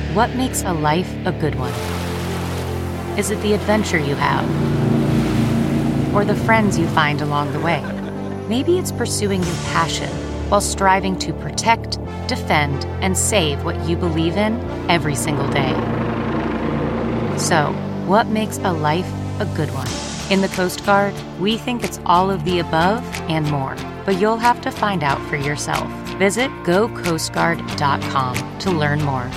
What makes a life a good one? Is it the adventure you have? Or the friends you find along the way? Maybe it's pursuing your passion while striving to protect, defend, and save what you believe in every single day. So, what makes a life a good one? In the Coast Guard, we think it's all of the above and more, but you'll have to find out for yourself. Visit gocoastguard.com to learn more.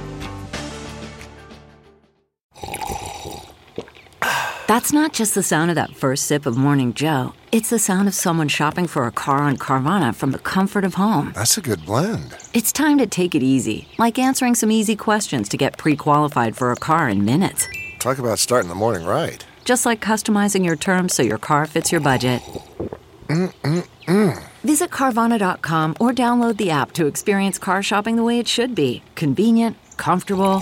That's not just the sound of that first sip of Morning Joe. It's the sound of someone shopping for a car on Carvana from the comfort of home. That's a good blend. It's time to take it easy, like answering some easy questions to get pre-qualified for a car in minutes. Talk about starting the morning right. Just like customizing your terms so your car fits your budget. Visit Carvana.com or download the app to experience car shopping the way it should be. Convenient, comfortable.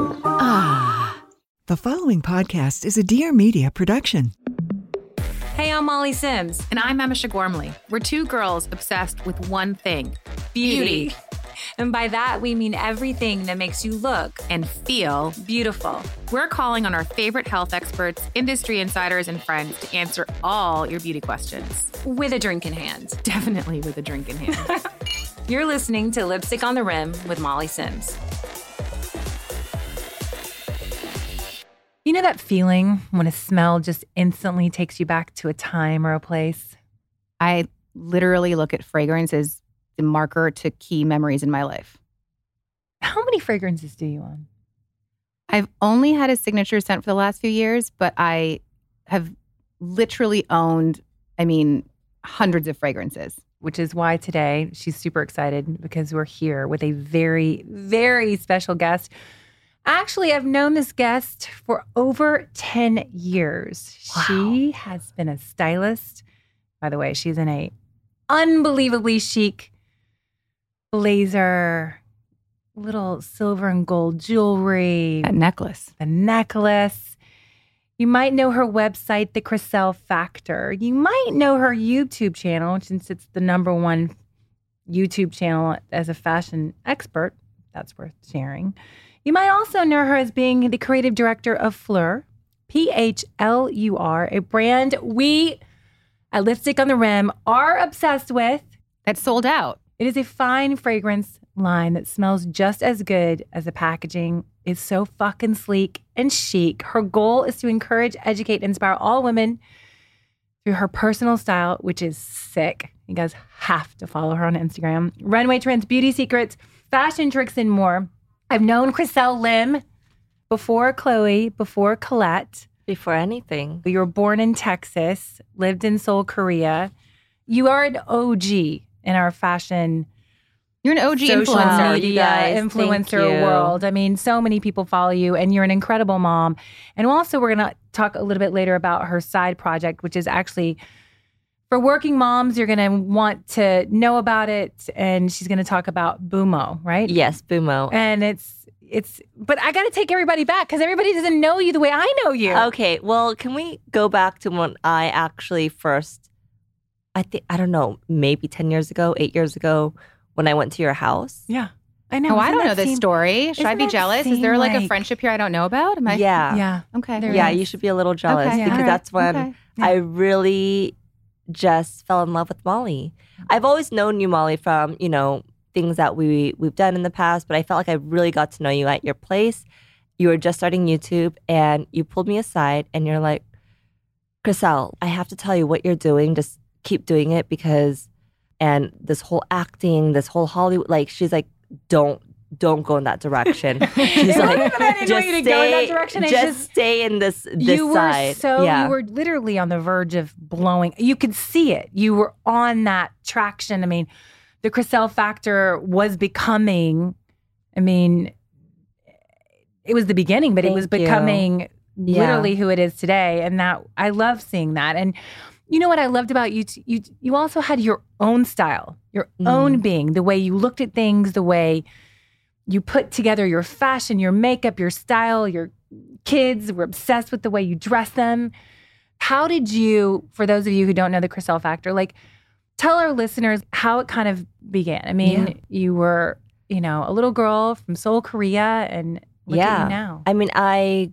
The following podcast is a Dear Media production. Hey, I'm Molly Sims. And I'm Emisha Gormley. We're two girls obsessed with one thing. Beauty. And by that, we mean everything that makes you look And feel beautiful. We're calling on our favorite health experts, industry insiders, and friends to answer all your beauty questions. With a drink in hand. Definitely with a drink in hand. You're listening to Lipstick on the Rim with Molly Sims. You know that feeling when a smell just instantly takes you back to a time or a place? I literally look at fragrance as the marker to key memories in my life. How many fragrances do you own? I've only had a signature scent for the last few years, but I have literally owned, hundreds of fragrances. Which is why today she's super excited because we're here with a very, very special guest. Actually, I've known this guest for over 10 years. Wow. She has been a stylist. By the way, she's in a unbelievably chic blazer, little silver and gold jewelry. That necklace. The necklace. You might know her website, The Crissell Factor. You might know her YouTube channel, since it's the #1 YouTube channel as a fashion expert. That's worth sharing. You might also know her as being the creative director of Phlur, PHLUR, a brand we at Lipstick on the Rim are obsessed with. That sold out. It is a fine fragrance line that smells just as good as the packaging is so fucking sleek and chic. Her goal is to encourage, educate, and inspire all women through her personal style, which is sick. You guys have to follow her on Instagram. Runway trends, beauty secrets, fashion tricks, and more. I've known Crissell Lim before Chloe, before Colette. Before anything. You were born in Texas, lived in Seoul, Korea. You are an OG in our fashion. You're an OG social influencer. media influencer world. So many people follow you, and you're an incredible mom. And also, we're going to talk a little bit later about her side project, which is actually for working moms. You're going to want to know about it, and she's going to talk about Bumo, right? Yes, Bumo. And but I got to take everybody back because everybody doesn't know you the way I know you. Okay, well, can we go back to when I actually first, I don't know, maybe 10 years ago, 8 years ago, when I went to your house? Yeah, I know. Oh, I don't know this story. Should I be jealous? Is there like a friendship here I don't know about? Am I? Yeah. Okay. Yeah, you should be a little jealous because that's when I really just fell in love with Molly. I've always known you, Molly, from, things that we've done in the past, but I felt like I really got to know you at your place. You were just starting YouTube, and you pulled me aside, and you're like, Crissell, I have to tell you what you're doing. Just keep doing it and this whole acting, this whole Hollywood, she's like, don't go in that direction. She's like, just stay in this side. You were literally on the verge of blowing. You could see it. You were on that traction. The Crissell Factor was becoming, it was the beginning, but it was becoming literally who it is today. And that I love seeing that. And you know what I loved about you? You also had your own style, your own being, the way you looked at things, the way you put together your fashion, your makeup, your style. Your kids were obsessed with the way you dress them. How did you, for those of you who don't know the Crissell Factor, tell our listeners how it kind of began. You were a little girl from Seoul, Korea, and look at you now. I mean, I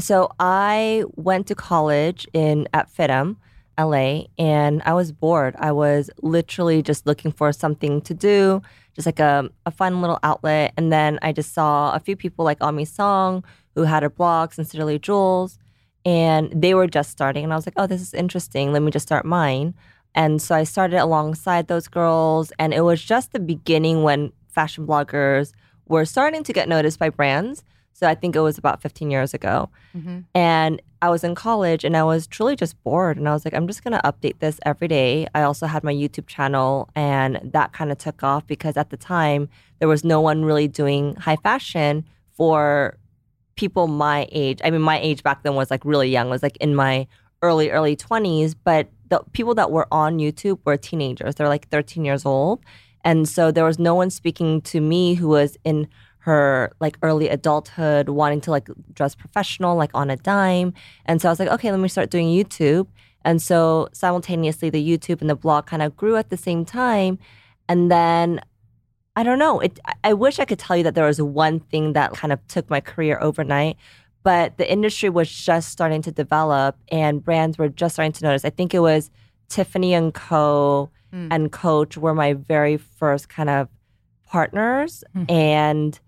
went to college at FITM, LA, and I was bored. I was literally just looking for something to do, just like a fun little outlet. And then I just saw a few people like Ami Song, who had a blog, Sincerely Jules, and they were just starting. And I was like, oh, this is interesting. Let me just start mine. And so I started alongside those girls. And it was just the beginning when fashion bloggers were starting to get noticed by brands. So I think it was about 15 years ago. Mm-hmm. And I was in college and I was truly just bored. And I was like, I'm just going to update this every day. I also had my YouTube channel, and that kind of took off because at the time, there was no one really doing high fashion for people my age. I mean, my age back then was like really young. I was like in my early 20s. But the people that were on YouTube were teenagers. They're like 13 years old. And so there was no one speaking to me who was in her like early adulthood, wanting to like dress professional, like on a dime. And so I was like, okay, let me start doing YouTube. And so simultaneously, the YouTube and the blog kind of grew at the same time. And then I don't know. I wish I could tell you that there was one thing that kind of took my career overnight, but the industry was just starting to develop and brands were just starting to notice. I think it was Tiffany & Co. And Coach were my very first kind of partners. And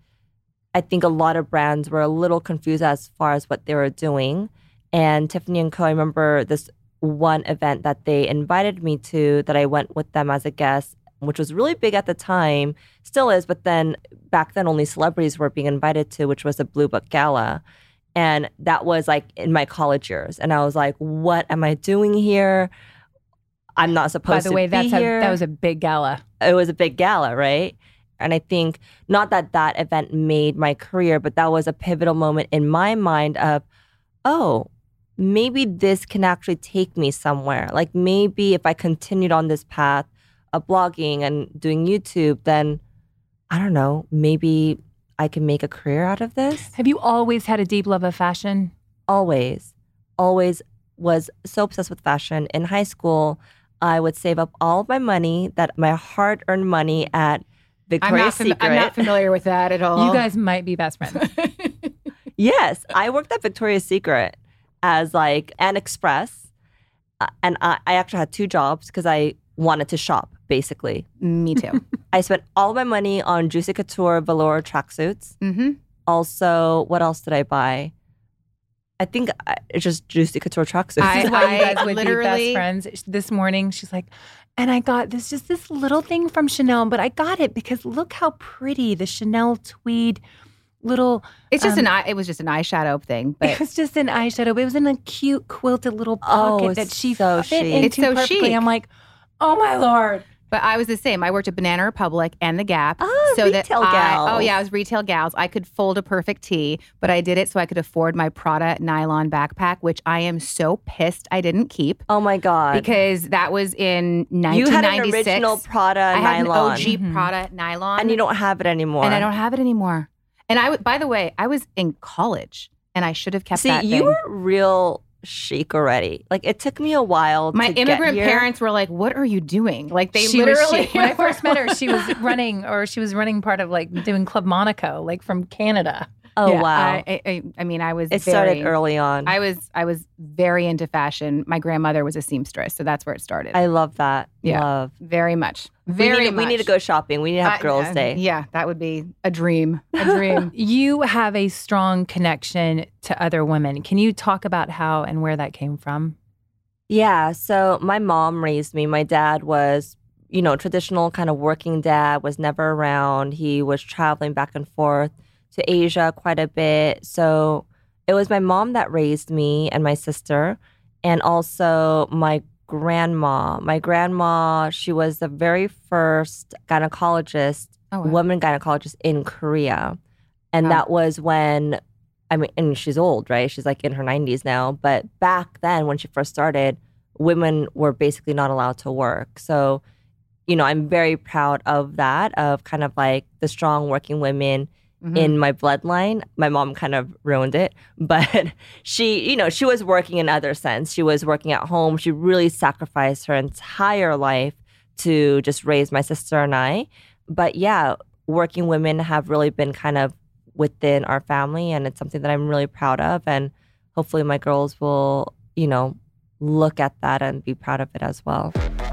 I think a lot of brands were a little confused as far as what they were doing. And Tiffany & Co., I remember this one event that they invited me to that I went with them as a guest, which was really big at the time, still is, but then back then only celebrities were being invited to, which was the Blue Book Gala. And that was like in my college years. And I was like, what am I doing here? I'm not supposed to be here. By the way, that was a big gala. It was a big gala, right? And I think not that event made my career, but that was a pivotal moment in my mind of, oh, maybe this can actually take me somewhere. Like maybe if I continued on this path of blogging and doing YouTube, then I don't know, maybe I can make a career out of this. Have you always had a deep love of fashion? Always was so obsessed with fashion. In high school, I would save up all of my money, my hard-earned money at Victoria's Secret. I'm not familiar with that at all. You guys might be best friends. Yes, I worked at Victoria's Secret as like an express, and I actually had 2 jobs because I wanted to shop, basically. Me too. I spent all my money on Juicy Couture velour tracksuits. Mm-hmm. Also, what else did I buy? I think it's just Juicy Couture tracksuits. This is why you guys would be best friends. This morning, she's like, and I got this little thing from Chanel, but I got it because look how pretty the Chanel tweed little. It's just it was just an eyeshadow thing. But it was just an eyeshadow. But it was in a cute quilted little pocket that she fit into it's so perfectly. Chic. I'm like, oh my Lord. But I was the same. I worked at Banana Republic and The Gap. Oh, so retail gals. I was retail gals. I could fold a perfect tee, but I did it so I could afford my Prada nylon backpack, which I am so pissed I didn't keep. Oh my God. Because that was in 1996. You had an original Prada nylon. I had an OG Prada nylon. And you don't have it anymore. And I don't have it anymore. And by the way, I was in college and I should have kept that thing. See, you were real chic already. Like it took me a while My to get immigrant here. parents were like, what are you doing? Like they she literally was, when I first met her, she was running part of like doing Club Monaco, like from Canada. Oh yeah, wow. I mean I was It started early on. I was very into fashion. My grandmother was a seamstress, so that's where it started. I love that. Yeah. Love. Very much. We need to go shopping. We need to have girls' day. Yeah, that would be a dream. A dream. You have a strong connection to other women. Can you talk about how and where that came from? Yeah. So my mom raised me. My dad was, traditional kind of working dad, was never around. He was traveling back and forth to Asia quite a bit. So it was my mom that raised me and my sister, and also my grandma. My grandma, she was the very first gynecologist, woman gynecologist in Korea. And that was when, and she's old, right? She's like in her 90s now. But back then when she first started, women were basically not allowed to work. So, I'm very proud of that, of kind of like the strong working women in my bloodline. My mom kind of ruined it, but she was working in other sense. She was working at home. She really sacrificed her entire life to just raise my sister and I. But yeah, working women have really been kind of within our family, and it's something that I'm really proud of. And hopefully my girls will, look at that and be proud of it as well.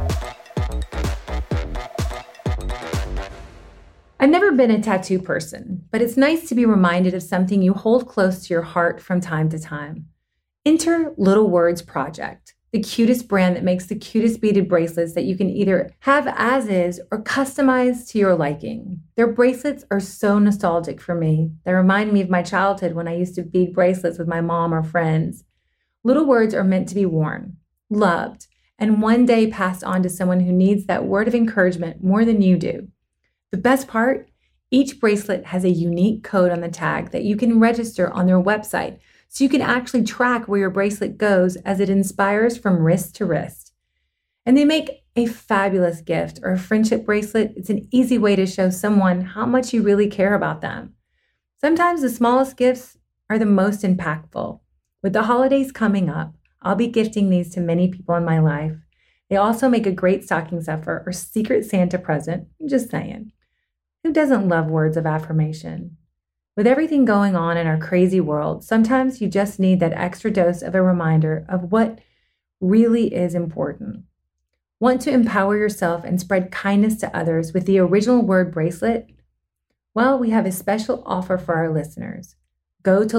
I've never been a tattoo person, but it's nice to be reminded of something you hold close to your heart from time to time. Enter Little Words Project, the cutest brand that makes the cutest beaded bracelets that you can either have as is or customize to your liking. Their bracelets are so nostalgic for me. They remind me of my childhood when I used to bead bracelets with my mom or friends. Little words are meant to be worn, loved, and one day passed on to someone who needs that word of encouragement more than you do. The best part? Each bracelet has a unique code on the tag that you can register on their website, so you can actually track where your bracelet goes as it inspires from wrist to wrist. And they make a fabulous gift or a friendship bracelet. It's an easy way to show someone how much you really care about them. Sometimes the smallest gifts are the most impactful. With the holidays coming up, I'll be gifting these to many people in my life. They also make a great stocking stuffer or secret Santa present. I'm just saying. Who doesn't love words of affirmation? With everything going on in our crazy world, sometimes you just need that extra dose of a reminder of what really is important. Want to empower yourself and spread kindness to others with the original word bracelet? Well, we have a special offer for our listeners. Go to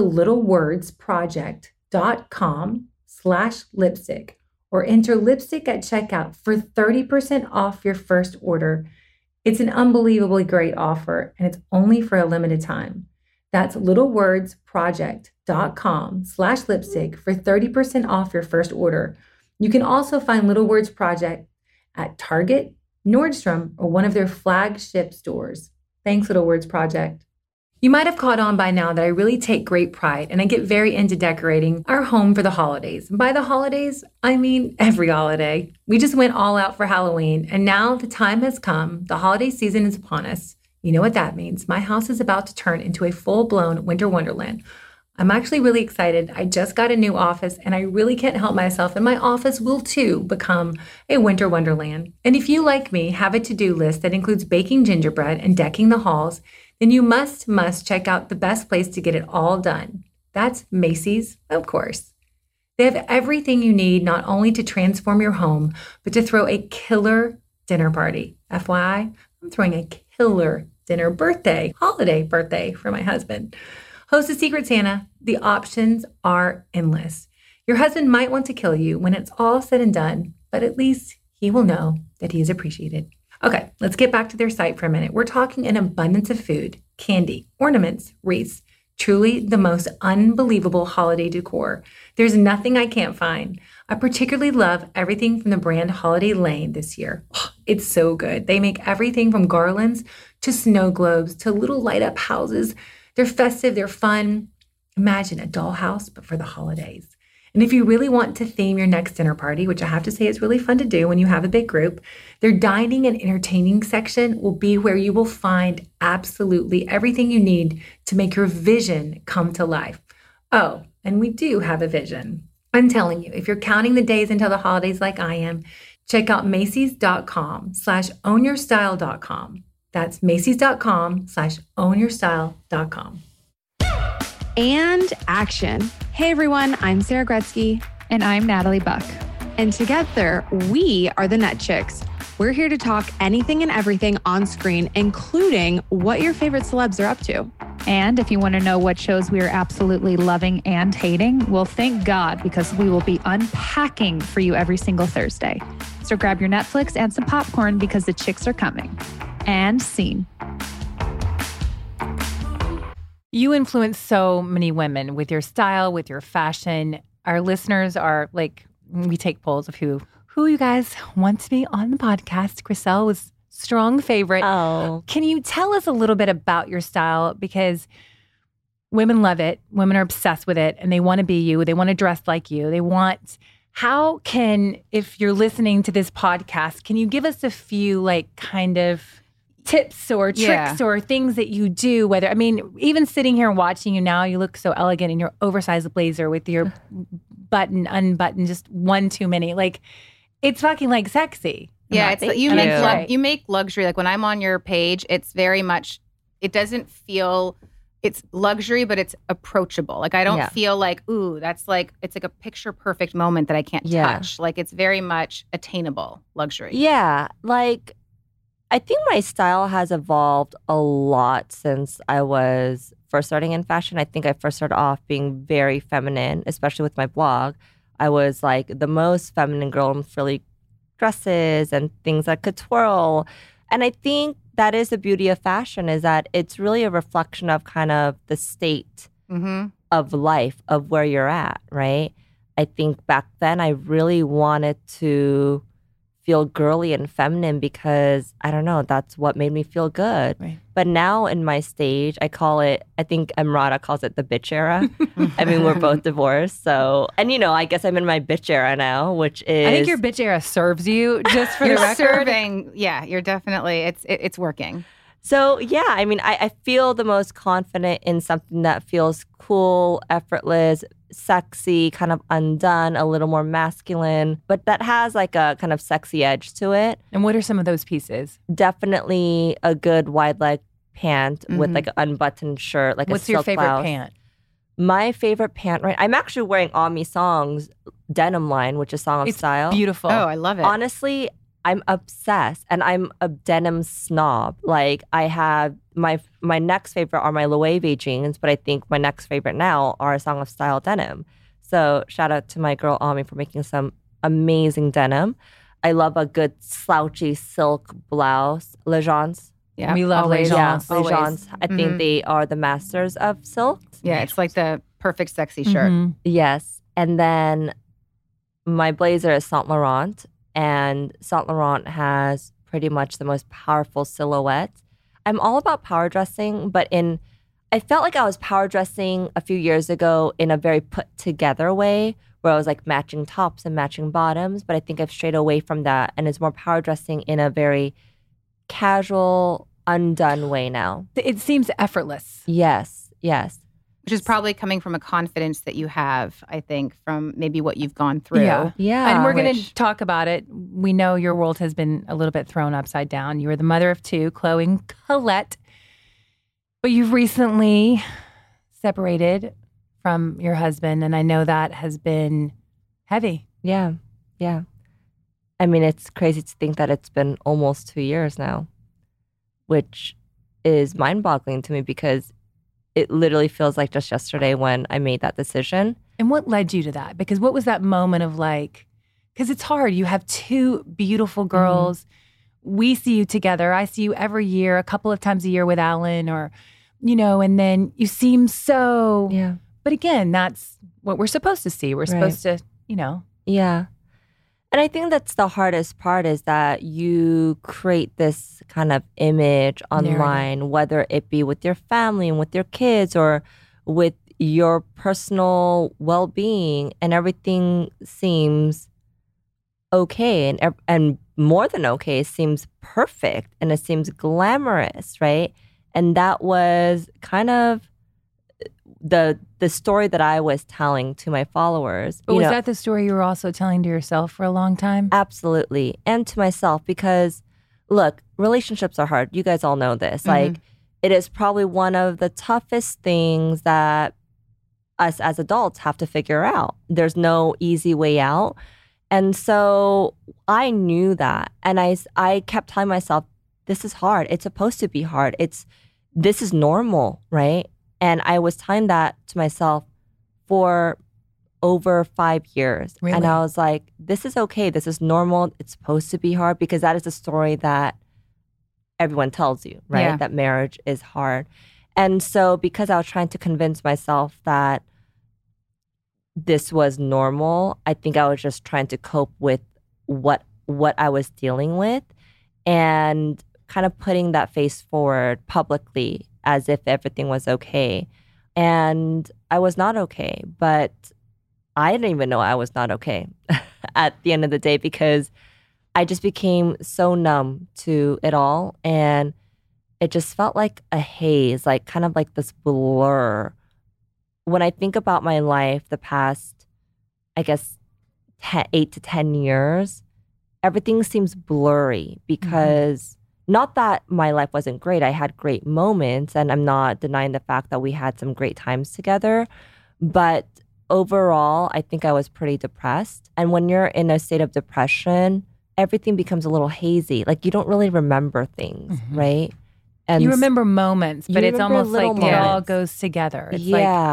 littlewordsproject.com/lipstick or enter lipstick at checkout for 30% off your first order. It's an unbelievably great offer, and it's only for a limited time. That's littlewordsproject.com/lipstick for 30% off your first order. You can also find Little Words Project at Target, Nordstrom, or one of their flagship stores. Thanks, Little Words Project. You might have caught on by now that I really take great pride and I get very into decorating our home for the holidays. And by the holidays, I mean every holiday. We just went all out for Halloween, and now the time has come. The holiday season is upon us. You know what that means. My house is about to turn into a full-blown winter wonderland. I'm actually really excited. I just got a new office, and I really can't help myself, and my office will too become a winter wonderland. And if you, like me, have a to-do list that includes baking gingerbread and decking the halls, then you must check out the best place to get it all done. That's Macy's, of course. They have everything you need not only to transform your home, but to throw a killer dinner party. FYI, I'm throwing a killer dinner holiday birthday for my husband. Host a Secret Santa. The options are endless. Your husband might want to kill you when it's all said and done, but at least he will know that he is appreciated. Okay, let's get back to their site for a minute. We're talking an abundance of food, candy, ornaments, wreaths, truly the most unbelievable holiday decor. There's nothing I can't find. I particularly love everything from the brand Holiday Lane this year. It's so good. They make everything from garlands to snow globes to little light up houses. They're festive, they're fun. Imagine a dollhouse, but for the holidays. And if you really want to theme your next dinner party, which I have to say is really fun to do when you have a big group, their dining and entertaining section will be where you will find absolutely everything you need to make your vision come to life. Oh, and we do have a vision. I'm telling you, if you're counting the days until the holidays like I am, check out Macys.com/ownyourstyle.com. That's Macys.com/ownyourstyle.com. And action. Hey everyone, I'm Sarah Gretzky. And I'm Natalie Buck. And together, we are the Net Chicks. We're here to talk anything and everything on screen, including what your favorite celebs are up to. And if you want to know what shows we are absolutely loving and hating, well, thank God, because we will be unpacking for you every single Thursday. So grab your Netflix and some popcorn because the chicks are coming. And scene. You influence so many women with your style, with your fashion. Our listeners are like, we take polls of who you guys want to be on the podcast. Chriselle was strong favorite. Oh. Can you tell us a little bit about your style? Because women love it. Women are obsessed with it and they want to be you. They want to dress like you. If you're listening to this podcast, can you give us a few kind of tips or tricks or things that you do, even sitting here and watching you now, you look so elegant in your oversized blazer with your button unbuttoned, just one too many. It's fucking sexy. Yeah, you make luxury. When I'm on your page, it's very much it doesn't feel, it's luxury, but it's approachable. Like I don't feel like, ooh, that's like, it's like a picture perfect moment that I can't touch. Like it's very much attainable luxury. Yeah. Like I think my style has evolved a lot since I was first starting in fashion. I think I first started off being very feminine, especially with my blog. I was like the most feminine girl in frilly dresses and things that could twirl. And I think that is the beauty of fashion, is that it's really a reflection of kind of the state of life, of where you're at, right? I think back then I really wanted to feel girly and feminine because, I don't know, that's what made me feel good. Right. But now in my stage, I call it, I think Emrata calls it the bitch era. I mean, we're both divorced. So, and you know, I guess I'm in my bitch era now, which is... I think your bitch era serves you, just for the record. Serving, yeah, you're definitely, it's working. So, yeah, I mean, I feel the most confident in something that feels cool, effortless, sexy, kind of undone, a little more masculine, but that has like a kind of sexy edge to it. And what are some of those pieces? Definitely a good wide leg pant with like an unbuttoned shirt, like What's a silk your favorite blouse. pant? My favorite pant, right? I'm actually wearing Ami Song's denim line, which is Song of Style. Beautiful. Oh, I love it. Honestly, I'm obsessed, and I'm a denim snob. Like I have my next favorite are my Loewe jeans, but I think my next favorite now are Song of Style denim. So shout out to my girl Ami for making some amazing denim. I love a good slouchy silk blouse. Legence. Yeah, we love Legence. Legence. Yeah, Legence. I think they are the masters of silk. Yeah, it's like the perfect sexy shirt. Yes. And then my blazer is Saint Laurent. And Saint Laurent has pretty much the most powerful silhouette. I'm all about power dressing, but I felt like I was power dressing a few years ago in a very put together way, where I was like matching tops and matching bottoms. But I think I've strayed away from that, and it's more power dressing in a very casual, undone way now. It seems effortless. Yes, yes. Which is probably coming from a confidence that you have, I think, from maybe what you've gone through. Yeah. And we're going to talk about it. We know your world has been a little bit thrown upside down. You were the mother of two, Chloe and Colette. But you've recently separated from your husband, and I know that has been heavy. Yeah, yeah. I mean, it's crazy to think that it's been almost 2 years now, which is mind-boggling to me because it literally feels like just yesterday when I made that decision. And what led you to that? Because what was that moment of like, because it's hard. You have two beautiful girls. We see you together. I see you every year, a couple of times a year with Alan, or, you know, and then you seem so, but again, that's what we're supposed to see. We're supposed to, you know. Yeah. And I think that's the hardest part, is that you create this kind of image online, whether it be with your family and with your kids or with your personal well-being, and everything seems okay and more than okay. It seems perfect and it seems glamorous, right? And that was kind of the story that I was telling to my followers. But was that the story you were also telling to yourself for a long time? Absolutely. And to myself, because look, relationships are hard. You guys all know this. Like, it is probably one of the toughest things that us as adults have to figure out. There's no easy way out. And so I knew that. And I kept telling myself, this is hard. It's supposed to be hard. This is normal, right? And I was telling that to myself for over 5 years. Really? And I was like, this is okay. This is normal. It's supposed to be hard, because that is the story that everyone tells you, right? Yeah. That marriage is hard. And so because I was trying to convince myself that this was normal, I think I was just trying to cope with what I was dealing with, and kind of putting that face forward publicly as if everything was okay. And I was not okay, but I didn't even know I was not okay at the end of the day, because I just became so numb to it all. And it just felt like a haze, like kind of like this blur. When I think about my life the past, I guess, 8 to 10 years, everything seems blurry because not that my life wasn't great. I had great moments, and I'm not denying the fact that we had some great times together. But overall, I think I was pretty depressed. And when you're in a state of depression, everything becomes a little hazy. Like you don't really remember things, right? And you remember moments, but it's almost like moments. It all goes together. It's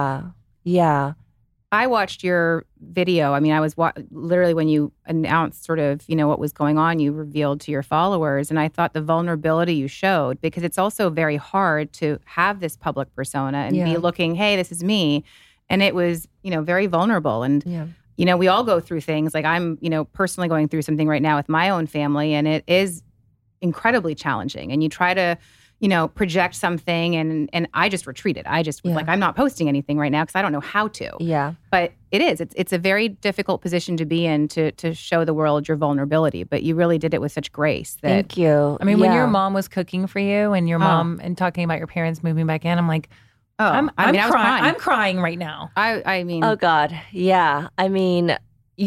yeah. I watched your video. I mean, I was literally when you announced sort of, what was going on, you revealed to your followers. And I thought the vulnerability you showed, because it's also very hard to have this public persona and be looking, hey, this is me. And it was, very vulnerable. And, we all go through things. Like I'm, personally going through something right now with my own family. And it is incredibly challenging. And you try to, project something and I just retreated. I just was like, I'm not posting anything right now because I don't know how to. Yeah. But it's a very difficult position to be in to show the world your vulnerability. But you really did it with such grace. Thank you. I mean, when your mom was cooking for you and your mom and talking about your parents moving back in, I'm like, I'm crying. I'm crying right now. I mean. Oh God. Yeah. I mean,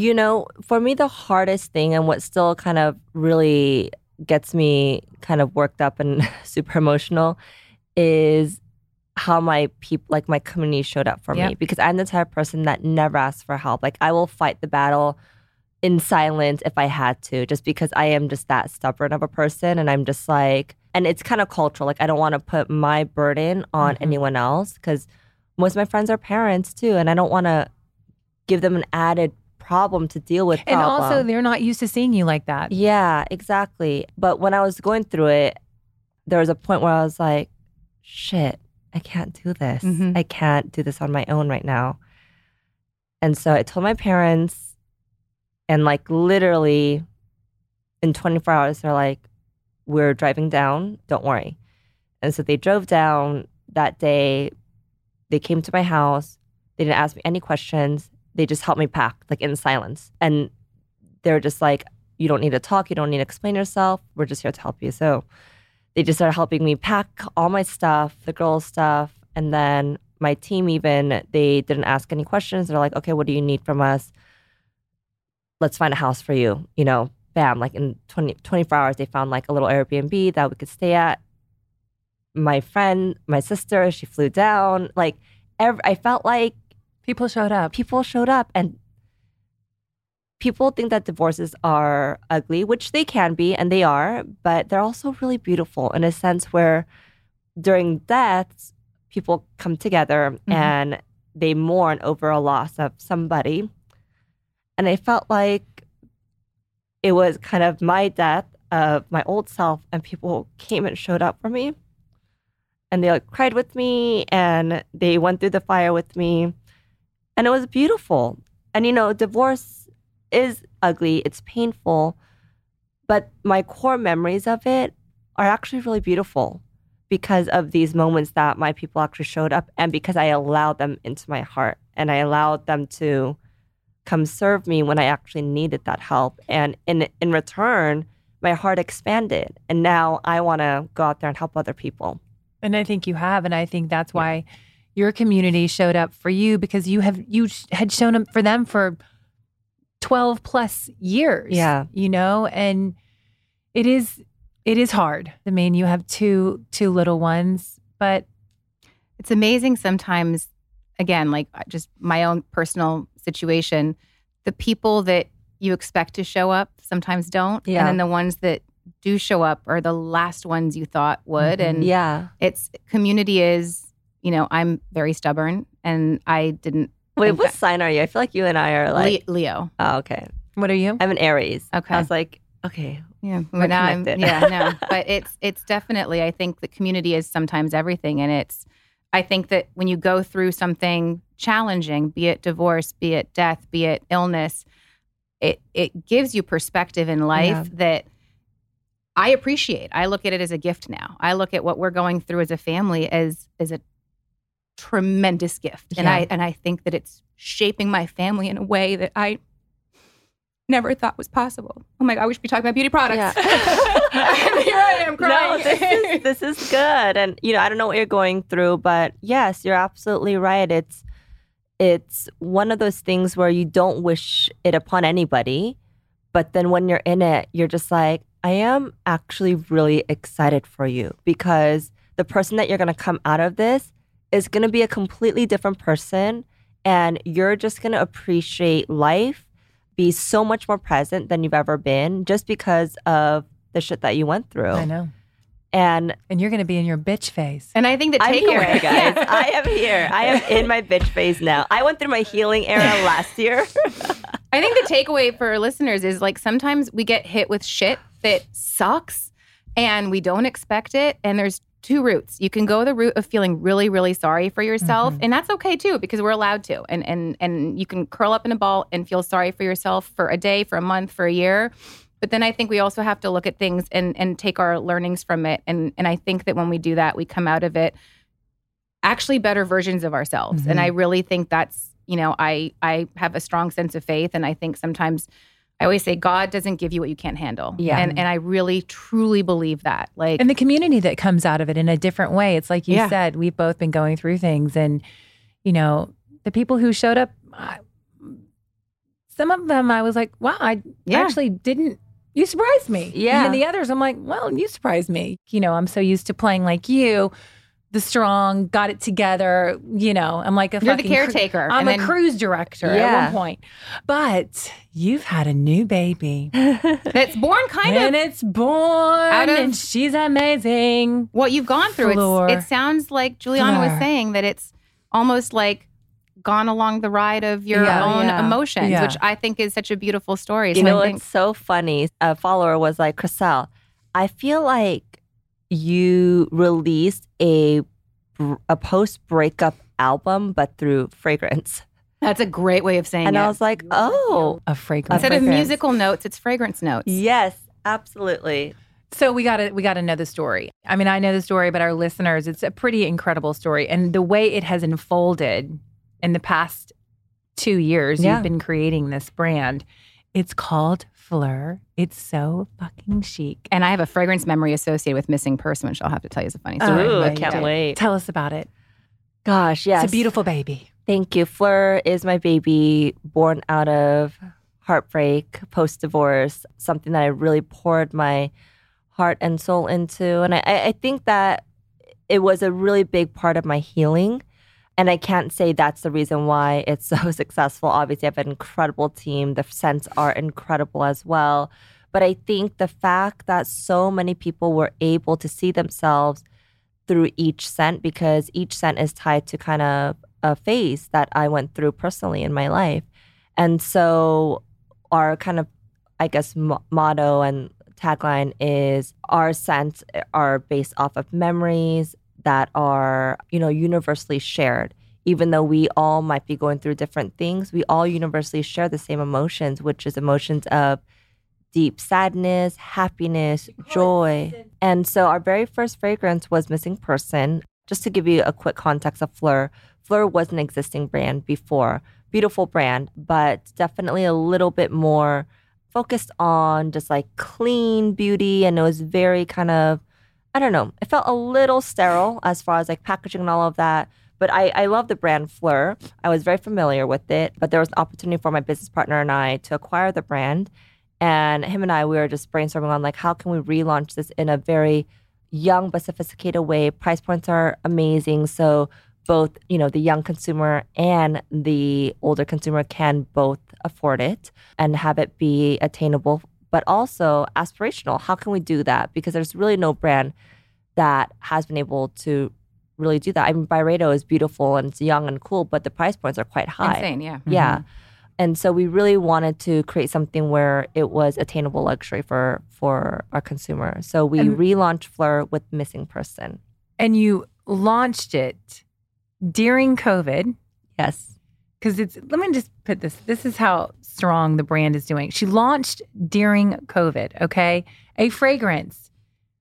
for me, the hardest thing and what still kind of really gets me kind of worked up and super emotional is how my people, like my community showed up for me, because I'm the type of person that never asks for help. Like I will fight the battle in silence if I had to, just because I am just that stubborn of a person. And I'm just like, and it's kind of cultural. Like I don't want to put my burden on anyone else, because most of my friends are parents too. And I don't want to give them an added problem to deal with. And also they're not used to seeing you like that. Yeah, exactly. But when I was going through it, there was a point where I was like, shit, I can't do this. I can't do this on my own right now. And so I told my parents, and like literally in 24 hours, they're like, we're driving down, don't worry. And so they drove down that day. They came to my house. They didn't ask me any questions. They just helped me pack, like in silence. And they're just like, you don't need to talk. You don't need to explain yourself. We're just here to help you. So they just started helping me pack all my stuff, the girls' stuff. And then my team even, they didn't ask any questions. They're like, okay, what do you need from us? Let's find a house for you. Bam, like in 24 hours, they found like a little Airbnb that we could stay at. My friend, my sister, she flew down. Like I felt like people showed up. And people think that divorces are ugly, which they can be, and they are, but they're also really beautiful in a sense where during deaths, people come together and they mourn over a loss of somebody. And I felt like it was kind of my death of my old self, and people came and showed up for me. And they like cried with me, and they went through the fire with me. And it was beautiful. And, divorce is ugly. It's painful. But my core memories of it are actually really beautiful because of these moments that my people actually showed up, and because I allowed them into my heart, and I allowed them to come serve me when I actually needed that help. And in return, my heart expanded. And now I want to go out there and help other people. And I think you have. And I think that's why your community showed up for you, because you had shown up for them for 12 plus years. Yeah. And it is hard. I mean, you have two little ones, but it's amazing sometimes, again, like just my own personal situation, the people that you expect to show up sometimes don't. Yeah. And then the ones that do show up are the last ones you thought would. And it's community is, I'm very stubborn, and I didn't. Wait, what sign are you? I feel like you and I are like Leo. Oh, okay. What are you? I'm an Aries. Okay. I was like, okay. Yeah. But now but it's definitely, I think the community is sometimes everything. And I think that when you go through something challenging, be it divorce, be it death, be it illness, it gives you perspective in life that I appreciate. I look at it as a gift now. I look at what we're going through as a family as a tremendous gift. Yeah. And I think that it's shaping my family in a way that I never thought was possible. Oh my God, we should be talking about beauty products. Yeah. And here I am crying. No, this is good. And, I don't know what you're going through, but yes, you're absolutely right. It's one of those things where you don't wish it upon anybody, but then when you're in it, you're just like, I am actually really excited for you because the person that you're going to come out of this is going to be a completely different person, and you're just going to appreciate life, be so much more present than you've ever been just because of the shit that you went through. I know. And you're going to be in your bitch phase. And I think the I'm takeaway, here, guys. I am here. I am in my bitch phase now. I went through my healing era last year. I think the takeaway for listeners is like sometimes we get hit with shit that sucks and we don't expect it. And there's two routes. You can go the route of feeling really, really sorry for yourself. And that's okay too, because we're allowed to. And you can curl up in a ball and feel sorry for yourself for a day, for a month, for a year. But then I think we also have to look at things and take our learnings from it. And I think that when we do that, we come out of it actually better versions of ourselves. And I really think that's, you know, I have a strong sense of faith. And I think sometimes I always say God doesn't give you what you can't handle. Yeah. And I really, truly believe that. Like, and the community that comes out of it in a different way. It's like you said, we've both been going through things. And, you know, the people who showed up, some of them I was like, wow, I actually didn't. You surprised me. Yeah. And the others, I'm like, well, you surprised me. You know, I'm so used to playing like you, the strong, got it together. You know, I'm like a You're the fucking caretaker. I'm a cruise director at one point. But you've had a new baby. That's born and it's born out of, and she's amazing. What you've gone through. It sounds like Juliana was saying that it's almost like gone along the ride of your own emotions, which I think is such a beautiful story. You know, it's so funny. A follower was like, Chriselle, I feel like you released a post-breakup album, but through fragrance. That's a great way of saying it. And I was like, oh. A fragrance. Instead of musical notes, it's fragrance notes. Yes, absolutely. So we gotta know the story. I mean, I know the story, but our listeners, it's a pretty incredible story. And the way it has unfolded in the past 2 years, you've been creating this brand. It's called Fleur. It's so fucking chic. And I have a fragrance memory associated with Missing Person, which I'll have to tell you is a funny story. Ooh, I can't wait. Tell us about it. Gosh, yes. It's a beautiful baby. Thank you. Fleur is my baby, born out of heartbreak, post-divorce, something that I really poured my heart and soul into. And I think that it was a really big part of my healing. And I can't say that's the reason why it's so successful. Obviously, I have an incredible team. The scents are incredible as well. But I think the fact that so many people were able to see themselves through each scent, because each scent is tied to kind of a phase that I went through personally in my life. And so our kind of, I guess, motto and tagline is our scents are based off of memories that are, you know, universally shared. Even though we all might be going through different things, we all universally share the same emotions, which is emotions of deep sadness, happiness, joy. And so our very first fragrance was Missing Person. Just to give you a quick context of Fleur, Fleur was an existing brand before. Beautiful brand, but definitely a little bit more focused on just like clean beauty. And it was very kind of, I don't know, it felt a little sterile as far as like packaging and all of that. But I love the brand Fleur. I was very familiar with it, but there was an opportunity for my business partner and I to acquire the brand. And him and I, we were just brainstorming on like, how can we relaunch this in a very young but sophisticated way? Price points are amazing. So both, you know, the young consumer and the older consumer can both afford it and have it be attainable, but also aspirational. How can we do that? Because there's really no brand that has been able to really do that. I mean, Byredo is beautiful and it's young and cool, but the price points are quite high. Insane, yeah. Yeah. And so we really wanted to create something where it was attainable luxury for our consumer. So we relaunched Fleur with Missing Person. And you launched it during COVID. Yes. Because let me just put this is how strong the brand is doing. She launched during COVID, okay? A fragrance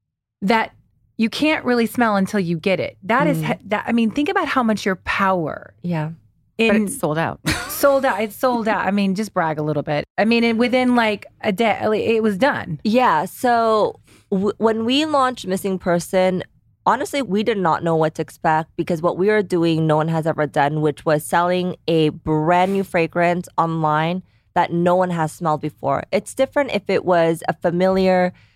that you can't really smell until you get it. That is, I mean, think about how much your power. Yeah. But it's sold out. Sold out. It's sold out. I mean, just brag a little bit. I mean, within like a day, it was done. Yeah. So when we launched Missing Person, honestly, we did not know what to expect because what we were doing, no one has ever done, which was selling a brand new fragrance online that no one has smelled before. It's different if it was a familiar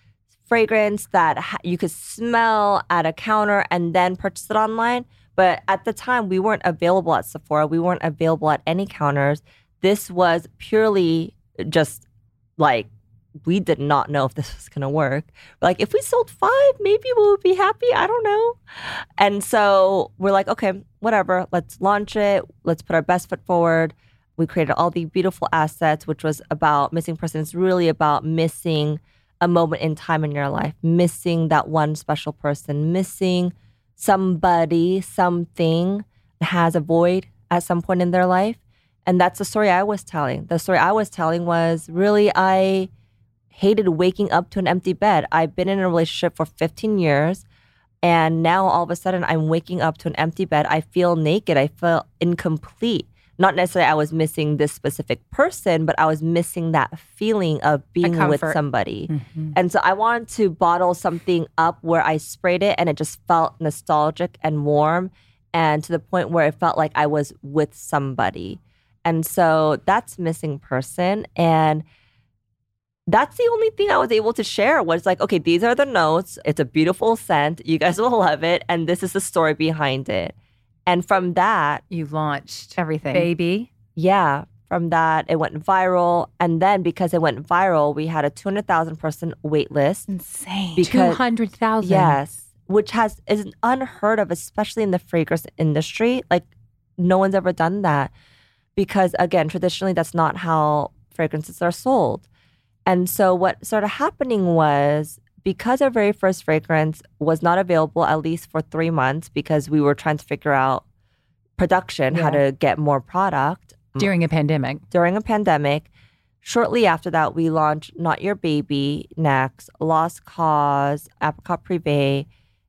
fragrance that you could smell at a counter and then purchase it online. But at the time, we weren't available at Sephora. We weren't available at any counters. This was purely just like, we did not know if this was going to work. Like, if we sold 5, maybe we would be happy. I don't know. And so we're like, okay, whatever. Let's launch it. Let's put our best foot forward. We created all the beautiful assets, which was about missing person. It's really about missing a moment in time in your life, missing that one special person, missing somebody, something that has a void at some point in their life. And that's the story I was telling. The story I was telling was really, I hated waking up to an empty bed. I've been in a relationship for 15 years, and now all of a sudden I'm waking up to an empty bed. I feel naked. I feel incomplete. Not necessarily I was missing this specific person, but I was missing that feeling of being with somebody. Mm-hmm. And so I wanted to bottle something up where I sprayed it and it just felt nostalgic and warm, and to the point where it felt like I was with somebody. And so that's Missing Person. And that's the only thing I was able to share was like, okay, these are the notes. It's a beautiful scent. You guys will love it. And this is the story behind it. And from that, you launched everything. Baby. Yeah. From that, it went viral. And then because it went viral, we had a 200,000 person wait list. Insane. 200,000. Yes. Which is unheard of, especially in the fragrance industry. Like, no one's ever done that. Because again, traditionally, that's not how fragrances are sold. And so what started happening was, because our very first fragrance was not available, at least for 3 months, because we were trying to figure out production, how to get more product. During a pandemic. Shortly after that, we launched Not Your Baby next, Lost Cause, Apricot Privé.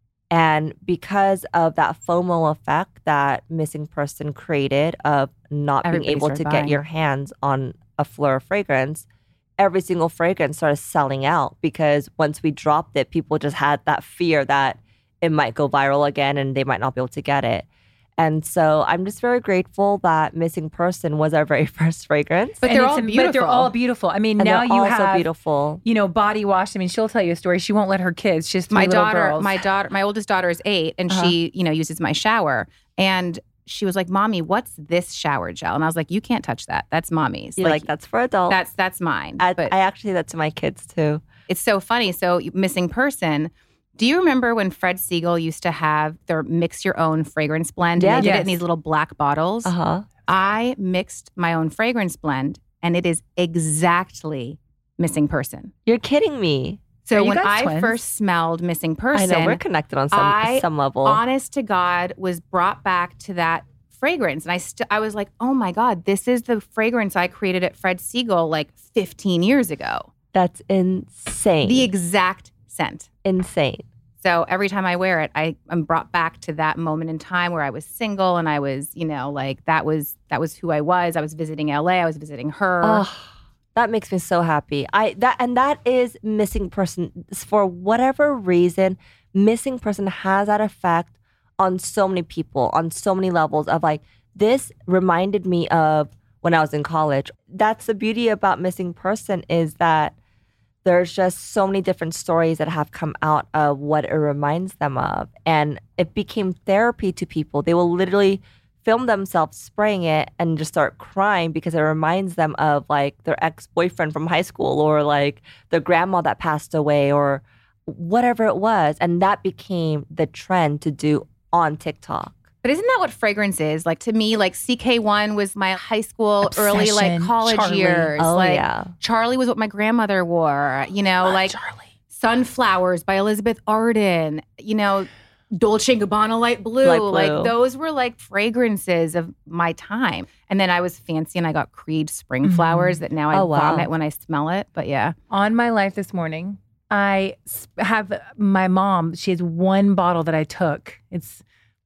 And because of that FOMO effect that Missing Person created of not being able to get your hands on a Fleur fragrance, every single fragrance started selling out, because once we dropped it, people just had that fear that it might go viral again and they might not be able to get it. And so I'm just very grateful that Missing Person was our very first fragrance. But they're all beautiful. I mean, and now you have beautiful. Body wash. I mean, she'll tell you a story. She won't let her kids. She has 3 little girls. My oldest daughter is 8, and she, uses my shower. And she was like, "Mommy, what's this shower gel?" And I was like, "You can't touch that. That's Mommy's. You're like, that's for adults. That's mine." But I actually say that to my kids too. It's so funny. So Missing Person. Do you remember when Fred Siegel used to have their mix your own fragrance blend? Yeah, and they did it in these little black bottles. Uh-huh. I mixed my own fragrance blend, and it is exactly Missing Person. You're kidding me. So when I first smelled Missing Person, I know we're connected on some level. Honest to God, was brought back to that fragrance, and I was like, oh my God, this is the fragrance I created at Fred Siegel like 15 years ago. That's insane. The exact scent. Insane. So every time I wear it, I'm brought back to that moment in time where I was single and I was, that was who I was. I was visiting LA. I was visiting her. Oh, that makes me so happy. That is Missing Person. For whatever reason, Missing Person has that effect on so many people, on so many levels of like, this reminded me of when I was in college. That's the beauty about Missing Person, is that there's just so many different stories that have come out of what it reminds them of. And it became therapy to people. They will literally film themselves spraying it and just start crying because it reminds them of like their ex-boyfriend from high school, or like their grandma that passed away, or whatever it was. And that became the trend to do on TikTok. But isn't that what fragrance is? Like, to me, like CK1 was my high school, obsession, early like college Charlie. years. Oh, like, yeah. Charlie was what my grandmother wore. Like Charlie. Sunflowers by Elizabeth Arden. Dolce & Gabbana Light Blue. Like, those were like fragrances of my time. And then I was fancy and I got Creed Spring Flowers that now I vomit when I smell it. But yeah. On my life this morning, I have my mom. She has one bottle that I took. It's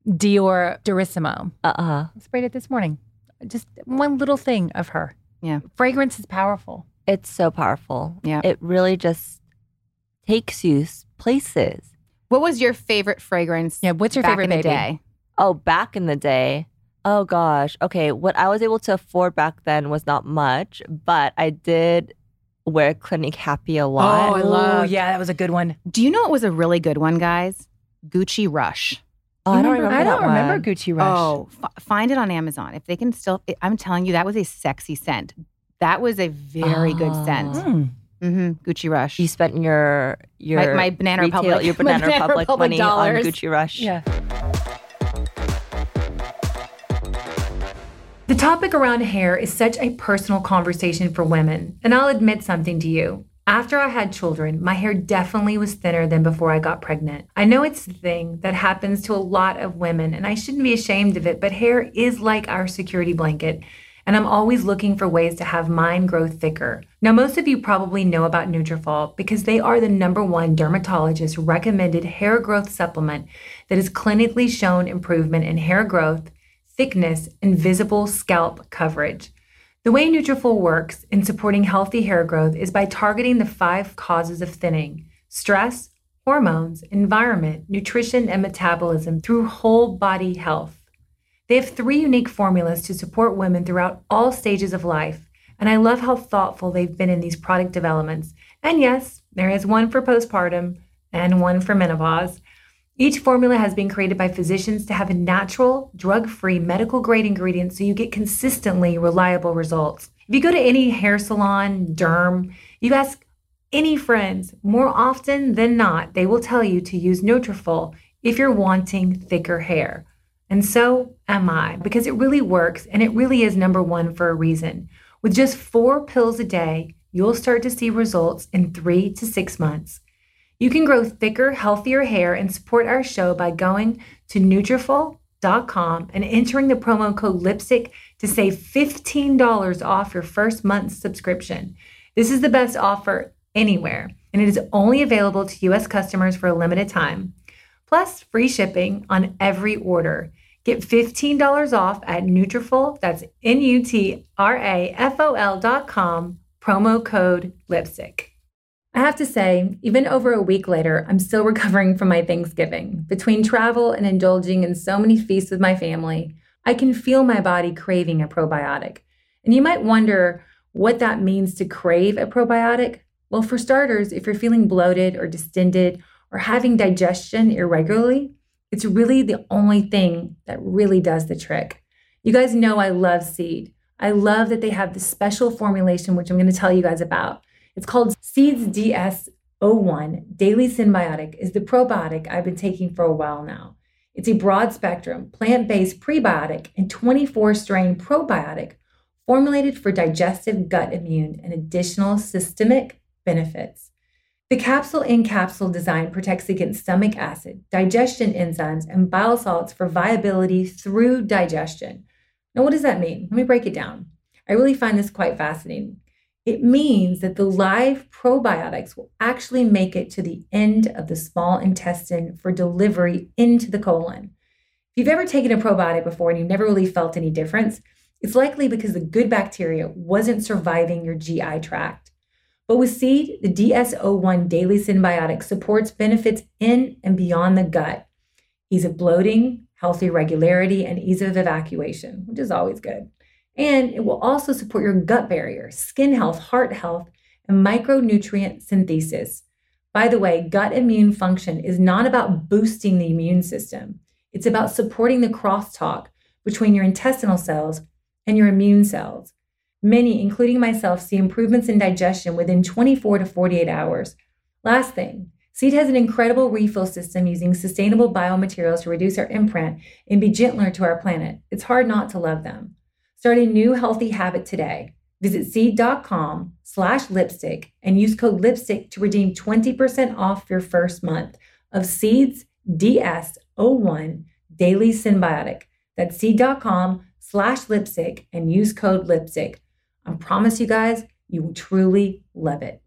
Dior Durissimo. I sprayed it this morning. Just one little thing of her. Yeah. Fragrance is powerful. It's so powerful. Yeah. It really just takes you places. What was your favorite fragrance? Yeah, what's your back favorite in the baby? day? Oh, back in the day. Oh gosh. Okay, what I was able to afford back then was not much, but I did wear Clinique Happy a lot. Oh, I love. Yeah, that was a good one. Do you know what was a really good one, guys? Gucci Rush. Oh, I don't remember Gucci Rush. Oh, find it on Amazon. If they can still, I'm telling you, that was a sexy scent. That was a very good scent. Gucci Rush. You spent your my Banana Republic, your Banana Republic money dollars. on Gucci Rush. Yeah. The topic around hair is such a personal conversation for women, and I'll admit something to you. After I had children, my hair definitely was thinner than before I got pregnant. I know it's a thing that happens to a lot of women, and I shouldn't be ashamed of it, but hair is like our security blanket, and I'm always looking for ways to have mine grow thicker. Now, most of you probably know about Nutrafol because they are the #1 dermatologist recommended hair growth supplement that has clinically shown improvement in hair growth, thickness, and visible scalp coverage. The way Nutrafol works in supporting healthy hair growth is by targeting the 5 causes of thinning: stress, hormones, environment, nutrition, and metabolism through whole body health. They have 3 unique formulas to support women throughout all stages of life, and I love how thoughtful they've been in these product developments. And yes, there is one for postpartum and one for menopause. Each formula has been created by physicians to have a natural, drug-free, medical-grade ingredient so you get consistently reliable results. If you go to any hair salon, derm, you ask any friends, more often than not, they will tell you to use Nutrafol if you're wanting thicker hair. And so am I, because it really works and it really is #1 for a reason. With just 4 pills a day, you'll start to see results in 3 to 6 months. You can grow thicker, healthier hair and support our show by going to Nutrafol.com and entering the promo code LIPSTICK to save $15 off your first month's subscription. This is the best offer anywhere, and it is only available to U.S. customers for a limited time. Plus, free shipping on every order. Get $15 off at Nutrafol, that's Nutrafol.com, promo code LIPSTICK. I have to say, even over a week later, I'm still recovering from my Thanksgiving. Between travel and indulging in so many feasts with my family, I can feel my body craving a probiotic. And you might wonder what that means to crave a probiotic. Well, for starters, if you're feeling bloated or distended or having digestion irregularly, it's really the only thing that really does the trick. You guys know I love Seed. I love that they have this special formulation, which I'm going to tell you guys about. It's called Seeds DS-01 Daily Synbiotic, is the probiotic I've been taking for a while now. It's a broad spectrum, plant-based prebiotic and 24-strain probiotic formulated for digestive, gut immune, and additional systemic benefits. The capsule-in-capsule design protects against stomach acid, digestion enzymes, and bile salts for viability through digestion. Now, what does that mean? Let me break it down. I really find this quite fascinating. It means that the live probiotics will actually make it to the end of the small intestine for delivery into the colon. If you've ever taken a probiotic before and you've never really felt any difference, it's likely because the good bacteria wasn't surviving your GI tract. But with Seed, the DS-01 Daily Synbiotic supports benefits in and beyond the gut. Ease of bloating, healthy regularity, and ease of evacuation, which is always good. And it will also support your gut barrier, skin health, heart health, and micronutrient synthesis. By the way, gut immune function is not about boosting the immune system. It's about supporting the crosstalk between your intestinal cells and your immune cells. Many, including myself, see improvements in digestion within 24 to 48 hours. Last thing, Seed has an incredible refill system using sustainable biomaterials to reduce our imprint and be gentler to our planet. It's hard not to love them. Start a new healthy habit today. Visit seed.com/lipstick and use code LIPSTICK to redeem 20% off your first month of Seed's DS-01 Daily Synbiotic. That's seed.com/lipstick and use code LIPSTIck. I promise you guys, you will truly love it.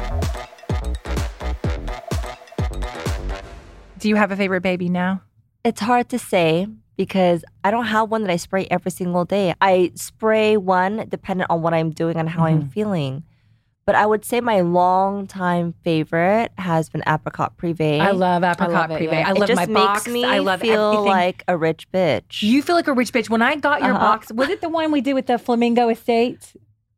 Do you have a favorite baby now? It's hard to say because I don't have one that I spray every single day. I spray one dependent on what I'm doing and how I'm feeling. But I would say my longtime favorite has been Apricot Privé. I love Apricot Privé. Yeah. I love my box. I love feel everything. like a rich bitch. You feel like a rich bitch. When I got your box, was it the one we did with the Flamingo Estate?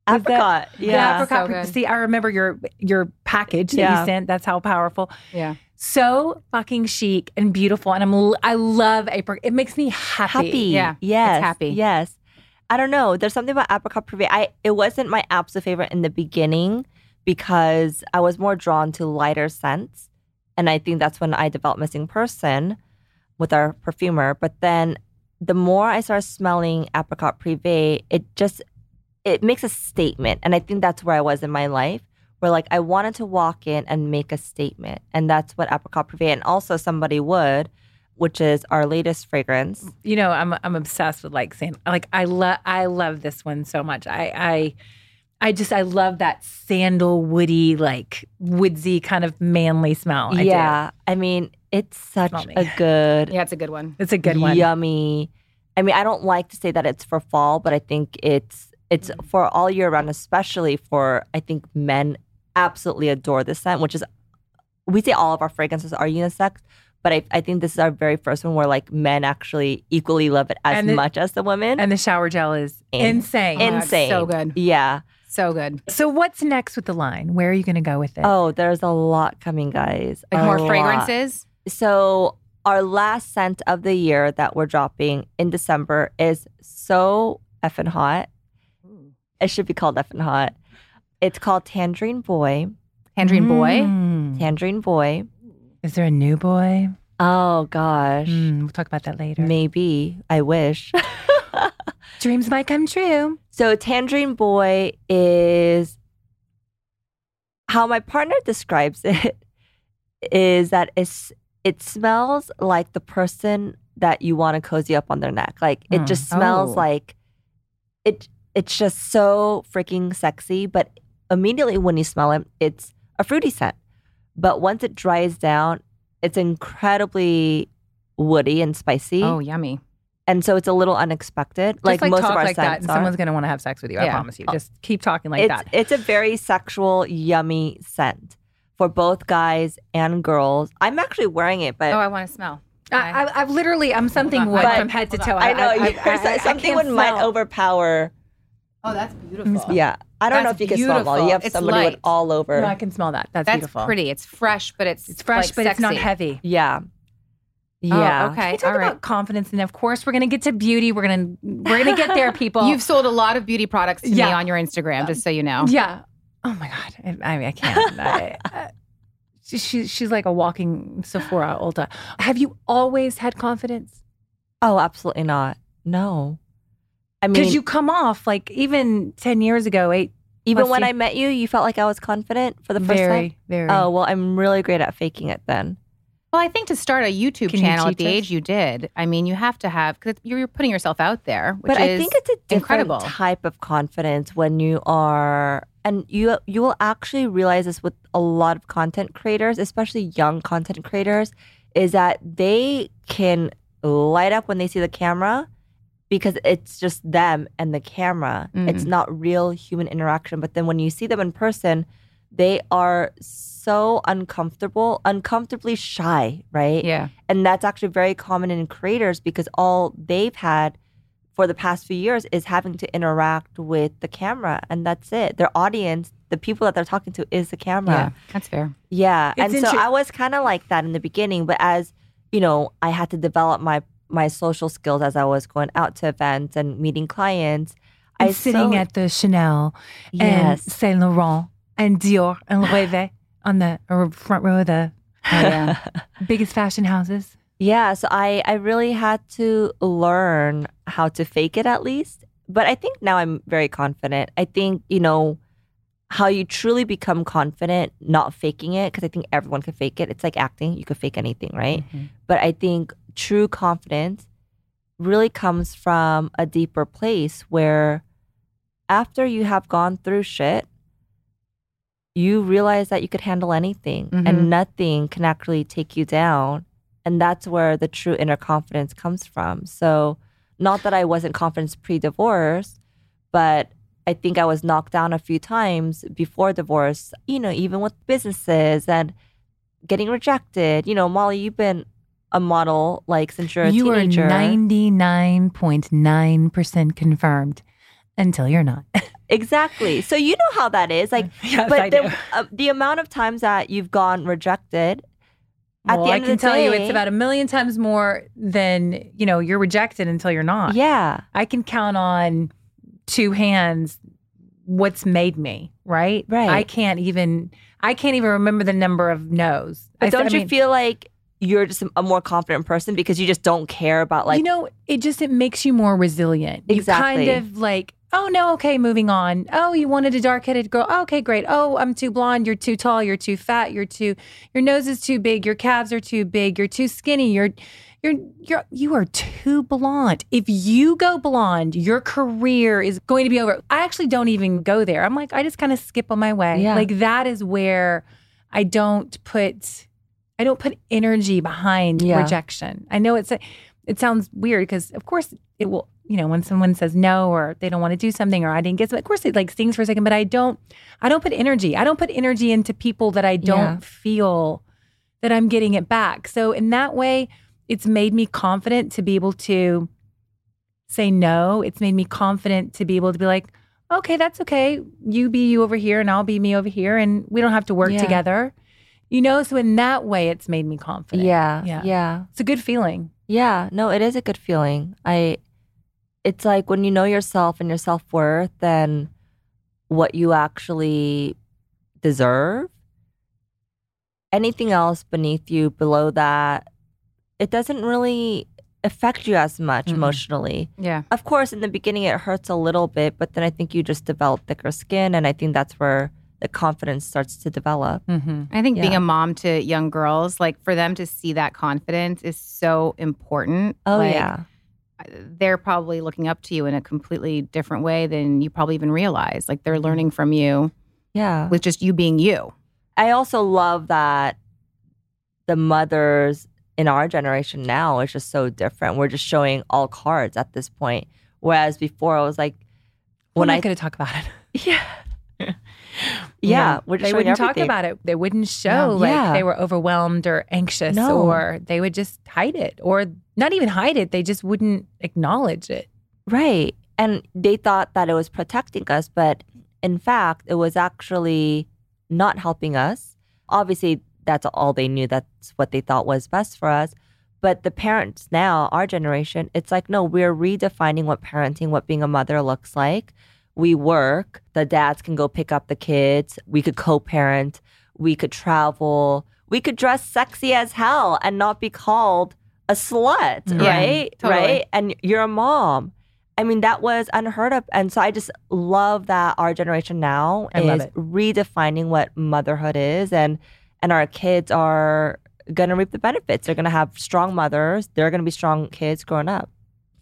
Apricot. The Yeah. apricot. So good. See, I remember your package that you sent. That's how powerful. Yeah. So fucking chic and beautiful. And I love apricot. It makes me happy. Yeah. Yes. It's happy. Yes. I don't know. There's something about apricot privé. It wasn't my absolute favorite in the beginning because I was more drawn to lighter scents. And I think that's when I developed Missing Person with our perfumer. But then the more I started smelling apricot privé, it makes a statement. And I think that's where I was in my life, where like I wanted to walk in and make a statement. And that's what apricot privé and also Somebody Would, which is our latest fragrance. You know, I'm obsessed with like saying like I love this one so much. I love that sandalwoody, like woodsy kind of manly smell. I mean, it's such a good, Yeah, it's a good one. It's a good one. yummy. I mean, I don't like to say that it's for fall, but I think it's for all year round, especially for, I think men absolutely adore this scent, which is, we say all of our fragrances are unisex, but I think this is our very first one where like men actually equally love it as much as the women. And the shower gel is insane. Insane. So good. Yeah. So good. So what's next with the line? Where are you going to go with it? Oh, there's a lot coming, guys. Like A more lot. fragrances? So our last scent of the year that we're dropping in December is so effing hot. It should be called effing hot. It's called Tangerine Boy. Tangerine Boy? Tangerine Boy. Is there a new boy? Oh, gosh. We'll talk about that later. Maybe. I wish. Dreams might come true. So Tangerine Boy is how my partner describes it is that it smells like the person that you want to cozy up on their neck. Like it just smells like it's just so freaking sexy. But immediately when you smell it, it's a fruity scent. But once it dries down, it's incredibly woody and spicy. Oh, yummy. And so it's a little unexpected. Just like most talk of our like that, scents and are. someone's going to want to have sex with you. I Yeah. promise you. Just keep talking like that. It's a very sexual, yummy scent for both guys and girls. I'm actually wearing it, but Oh, I want to smell. I've literally, I'm something wood But- from head to toe. I know something can't would might smell. overpower. Oh, that's beautiful. Yeah, I don't know That's if you can smell it. beautiful. You have It's somebody with light. all over. No, I can smell that. That's That's beautiful. pretty. It's fresh, but it's It's fresh, like but it's not sexy. heavy. Yeah, Oh, yeah. okay. Can we talk All right. about confidence? And of course, we're going to get to beauty. We're gonna get there, people. You've sold a lot of beauty products to me Yeah. on your Instagram, just so you know. Yeah. Oh my God. I can't. She's like a walking Sephora Ulta. Have you always had confidence? Oh, absolutely not. No, I mean, Because you come off like even 10 years ago, even plus when you- I met you, you felt like I was confident for the first very, time. very. Oh well, I'm really great at faking it then. Well, I think to start a YouTube Can you channel at teach the us? age you did, I mean, you have to have, because you're putting yourself out there, which But is I think it's a different incredible. type of confidence when you are, and you will actually realize this with a lot of content creators, especially young content creators, is that they can light up when they see the camera because it's just them and the camera. It's not real human interaction. But then when you see them in person, they are so uncomfortably shy, right? Yeah. And that's actually very common in creators because all they've had for the past few years is having to interact with the camera. And that's it. Their audience, the people that they're talking to is the Yeah, camera. that's fair. Yeah. It's And so I was kind of like that in the beginning. But as, you know, I had to develop my social skills as I was going out to events and meeting clients. And sitting at the Chanel and Yes. Saint Laurent and Dior and Loewe on the front row of the biggest fashion houses. Yeah, so I really had to learn how to fake it at least. But I think now I'm very confident. I think, you know, how you truly become confident, not faking it, because I think everyone can fake it. It's like acting. You could fake anything, right? But I think true confidence really comes from a deeper place where after you have gone through shit, you realize that you could handle anything and nothing can actually take you down. And that's where the true inner confidence comes from. So, not that I wasn't confident pre-divorce, but I think I was knocked down a few times before divorce, you know, even with businesses and getting rejected. You know, Molly, you've been a model like since you're a teenager. You are 99.9% confirmed until you're not. Exactly. So you know how that is. Like, yes, but I do. The amount of times that you've gone rejected, at the end I can of the tell day, you it's about 1,000,000 times more than, you're rejected until you're not. Yeah. I can count on 2 hands what's made me, right? Right. I can't even remember the number of no's. But don't you feel like you're just a more confident person because you just don't care about like... it makes you more resilient. Exactly. You kind of like, oh no, okay, moving on. Oh, you wanted a dark-headed girl. Oh, okay, great. Oh, I'm too blonde. You're too tall. You're too fat. Your nose is too big. Your calves are too big. You're too skinny. You are too blonde. If you go blonde, your career is going to be over. I actually don't even go there. I'm like, I just kind of skip on my way. Yeah. Like that is where I don't put energy behind rejection. I know it sounds weird because of course it will, when someone says no or they don't want to do something or I didn't get something, of course it like stings for a second, but I don't put energy. I don't put energy into people that I don't feel that I'm getting it back. So in that way, it's made me confident to be able to say no. It's made me confident to be able to be like, okay, that's okay. You be you over here and I'll be me over here and we don't have to work together. So in that way, it's made me confident. Yeah. It's a good feeling. Yeah. No, it is a good feeling. It's like when you know yourself and your self-worth and what you actually deserve, anything else beneath you, below that, it doesn't really affect you as much emotionally. Yeah. Of course, in the beginning, it hurts a little bit, but then I think you just develop thicker skin. And I think that's where the confidence starts to develop. Mm-hmm. I think being a mom to young girls, like for them to see that confidence is so important. Oh, like, yeah. They're probably looking up to you in a completely different way than you probably even realize. Like they're learning from you. Yeah. With just you being you. I also love that the mothers in our generation now is just so different. We're just showing all cards at this point. Whereas before I was like, we're not going to talk about it. Yeah. Yeah. No, they wouldn't talk about it. They wouldn't show they were overwhelmed or anxious or they would just hide it or not even hide it. They just wouldn't acknowledge it. Right. And they thought that it was protecting us, but in fact, it was actually not helping us. Obviously, that's all they knew. That's what they thought was best for us. But the parents now, our generation, it's like, no, we're redefining what parenting, what being a mother looks like. We work. The dads can go pick up the kids. We could co-parent. We could travel. We could dress sexy as hell and not be called a slut, right? Totally. Right? And you're a mom. I mean, that was unheard of. And so I just love that our generation now is redefining what motherhood is. And our kids are going to reap the benefits. They're going to have strong mothers. They're going to be strong kids growing up.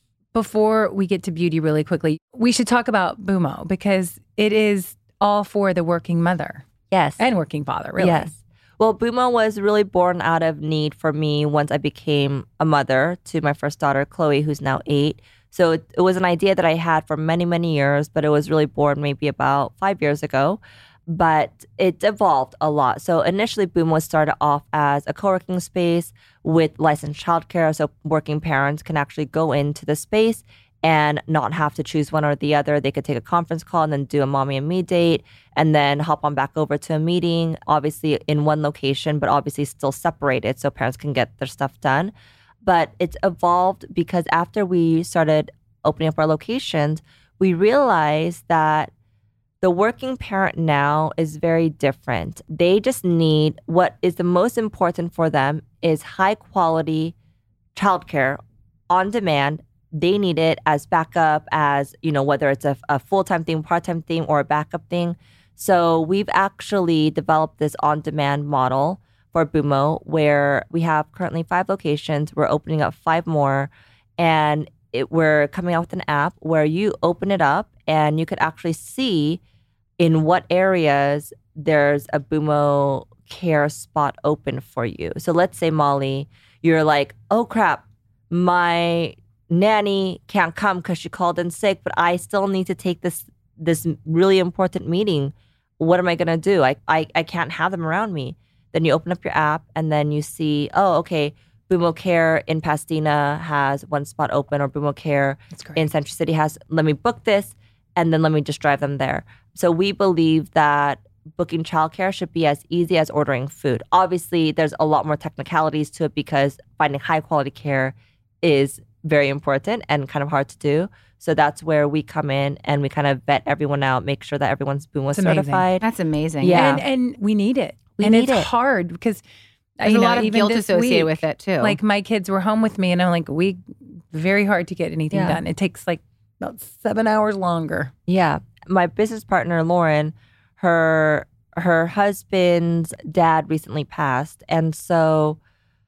Before we get to beauty really quickly, we should talk about Bumo because it is all for the working mother. Yes. And working father, really. Yes. Well, Bumo was really born out of need for me once I became a mother to my first daughter, Chloe, who's now 8. So it was an idea that I had for many, many years, but it was really born maybe about 5 years ago. But it evolved a lot. So initially, Bumo started off as a co-working space with licensed childcare. So working parents can actually go into the space and not have to choose one or the other. They could take a conference call and then do a mommy and me date and then hop on back over to a meeting, obviously in one location, but obviously still separated so parents can get their stuff done. But it's evolved because after we started opening up our locations, we realized that the working parent now is very different. They just need what is the most important for them is high quality childcare on demand. They need it as backup, as, whether it's a full-time thing, part-time thing, or a backup thing. So we've actually developed this on-demand model for Bumo where we have currently 5 locations. We're opening up 5 more. And we're coming out with an app where you open it up and you could actually see in what areas there's a Bumo care spot open for you. So let's say, Molly, you're like, oh crap, my nanny can't come because she called in sick, but I still need to take this really important meeting. What am I going to do? I can't have them around me. Then you open up your app and then you see, oh, okay, Bumo Care in Pasadena has 1 spot open, or Bumo Care in Century City has, let me book this. and then let me just drive them there. So we believe that booking childcare should be as easy as ordering food. Obviously, there's a lot more technicalities to it because finding high quality care is very important and kind of hard to do. So that's where we come in and we kind of vet everyone out, make sure that everyone's Boomo certified. That's amazing. Yeah. And we need it. We need it's it. hard because there's a lot of guilt associated with it too. Like my kids were home with me and I'm like, very hard to get anything done. It takes like about 7 hours longer. Yeah. My business partner, Lauren, her husband's dad recently passed. And so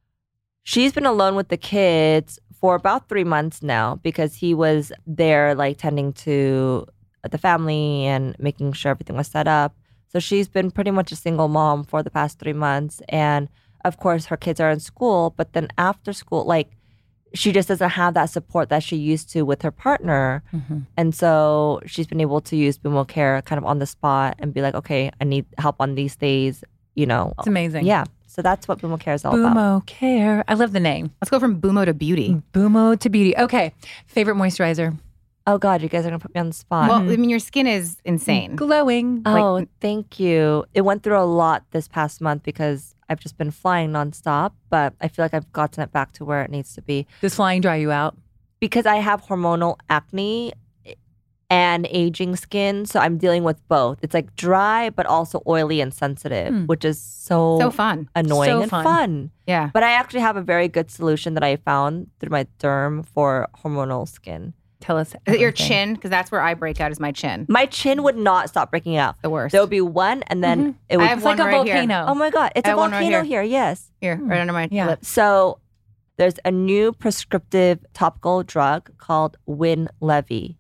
she's been alone with the kids for about 3 months now because he was there like tending to the family and making sure everything was set up. So she's been pretty much a single mom for the past 3 months. And of course, her kids are in school, but then after school, like she just doesn't have that support that she used to with her partner. Mm-hmm. And so she's been able to use Boomo Care kind of on the spot and be like, okay, I need help on these days, you know. It's amazing. Yeah. So that's what Boomo Care is all about. Boomo Care. I love the name. Let's go from Boomo to beauty. Boomo to beauty. Okay. Favorite moisturizer? Oh, God, you guys are going to put me on the spot. Well, I mean, your skin is insane. Glowing. Oh, thank you. It went through a lot this past month because I've just been flying nonstop, but I feel like I've gotten it back to where it needs to be. Does flying dry you out? Because I have hormonal acne and aging skin, so I'm dealing with both. It's like dry, but also oily and sensitive, which is so fun, annoying so and fun. Yeah. But I actually have a very good solution that I found through my derm for hormonal skin. Tell us. Is it your chin? Because that's where I break out is my chin. My chin would not stop breaking out. The worst. There would be one, and then it would. I have one like a right volcano. Here. Oh my God, it's I a have one volcano right here. Yes. Here, right under my lip. So there's a new prescriptive topical drug called Winlevi.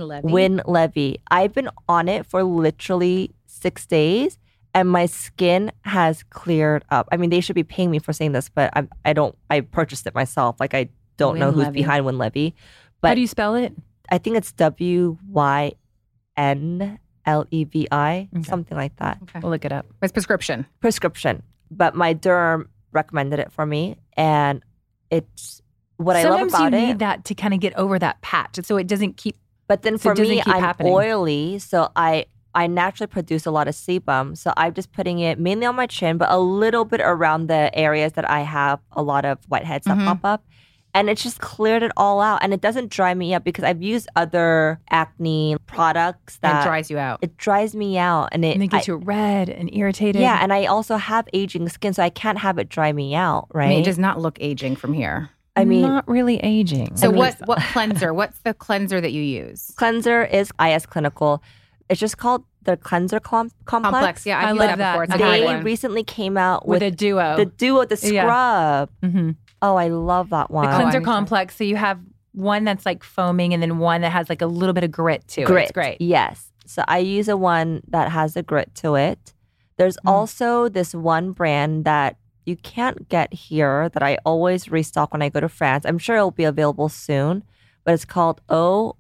Winlevi. I've been on it for literally 6 days, and my skin has cleared up. I mean, they should be paying me for saying this, but I don't. I purchased it myself. Like I don't know who's behind Winlevi. But how do you spell it? I think it's WYNLEVI, something like that. Okay. We'll look it up. It's prescription. But my derm recommended it for me, and it's what I love about Sometimes you it. need that to kind of get over that patch, so it doesn't keep. But then So for it doesn't me, keep I'm happening. oily, so I naturally produce a lot of sebum. So I'm just putting it mainly on my chin, but a little bit around the areas that I have a lot of whiteheads that pop up. And it's just cleared it all out. And it doesn't dry me up because I've used other acne products that it dries you out. It dries me out. And it gets you red and irritated. Yeah, and I also have aging skin, so I can't have it dry me out, right? I mean, it does not look aging from here. I mean, not really aging. So what cleanser? What's the cleanser that you use? Cleanser is IS Clinical. It's just called the Cleanser Complex. Yeah, I I've love used that. before. It's a They good one. recently came out with a duo. The scrub. Mm-hmm. Oh, I love that one. The cleanser complex. So you have one that's like foaming and then one that has like a little bit of grit to it. It's great. Yes. So I use a one that has a grit to it. There's also this one brand that you can't get here that I always restock when I go to France. I'm sure it'll be available soon, but it's called O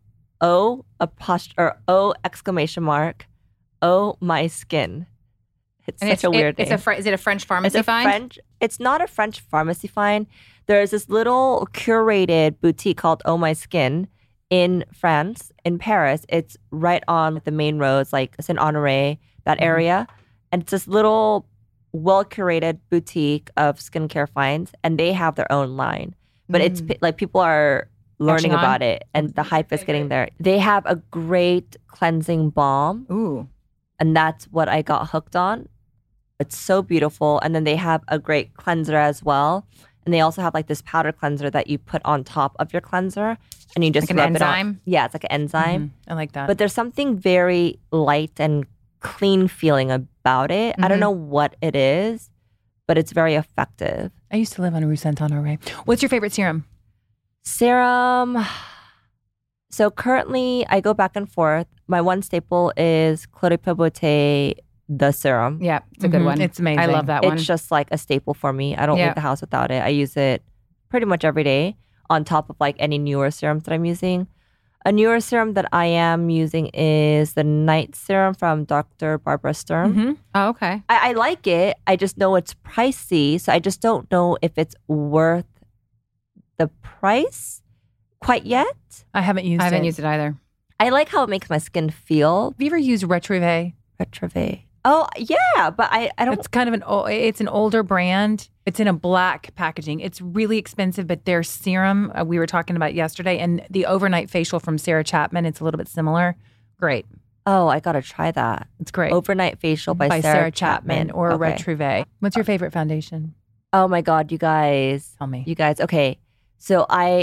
exclamation mark Oh My Skin. It's such a weird name. Is it a French pharmacy find? It's not a French pharmacy find. There's this little curated boutique called Oh My Skin in France, in Paris. It's right on the main roads, like Saint Honoré, that area. And it's this little well-curated boutique of skincare finds, and they have their own line. But it's like people are learning about it, and the hype is getting there. They have a great cleansing balm. Ooh. And that's what I got hooked on. It's so beautiful. And then they have a great cleanser as well. And they also have like this powder cleanser that you put on top of your cleanser, and you just like rub an it on. enzyme? Yeah, it's like an enzyme. I like that. But there's something very light and clean feeling about it. I don't know what it is, but it's very effective. I used to live on Rue Saint Honoré. What's your favorite serum? Serum. So currently I go back and forth. My one staple is Clôture Beauté, the serum. Yeah, it's a good one. It's amazing. I love that one. It's just like a staple for me. I don't leave the house without it. I use it pretty much every day on top of like any newer serums that I'm using. A newer serum that I am using is the night serum from Dr. Barbara Sturm. Oh, okay. I like it. I just know it's pricey. So I just don't know if it's worth the price quite yet. I haven't used it. I haven't used it either. I like how it makes my skin feel. Have you ever used Retrove? Retrove. Oh, yeah, but I don't. It's kind of it's an older brand. It's in a black packaging. It's really expensive, but their serum we were talking about yesterday, and the overnight facial from Sarah Chapman, it's a little bit similar. Great. Oh, I got to try that. It's great. Overnight facial by Sarah Chapman or Retrove. What's your favorite foundation? Oh my God, you guys. Tell me. You guys, okay. So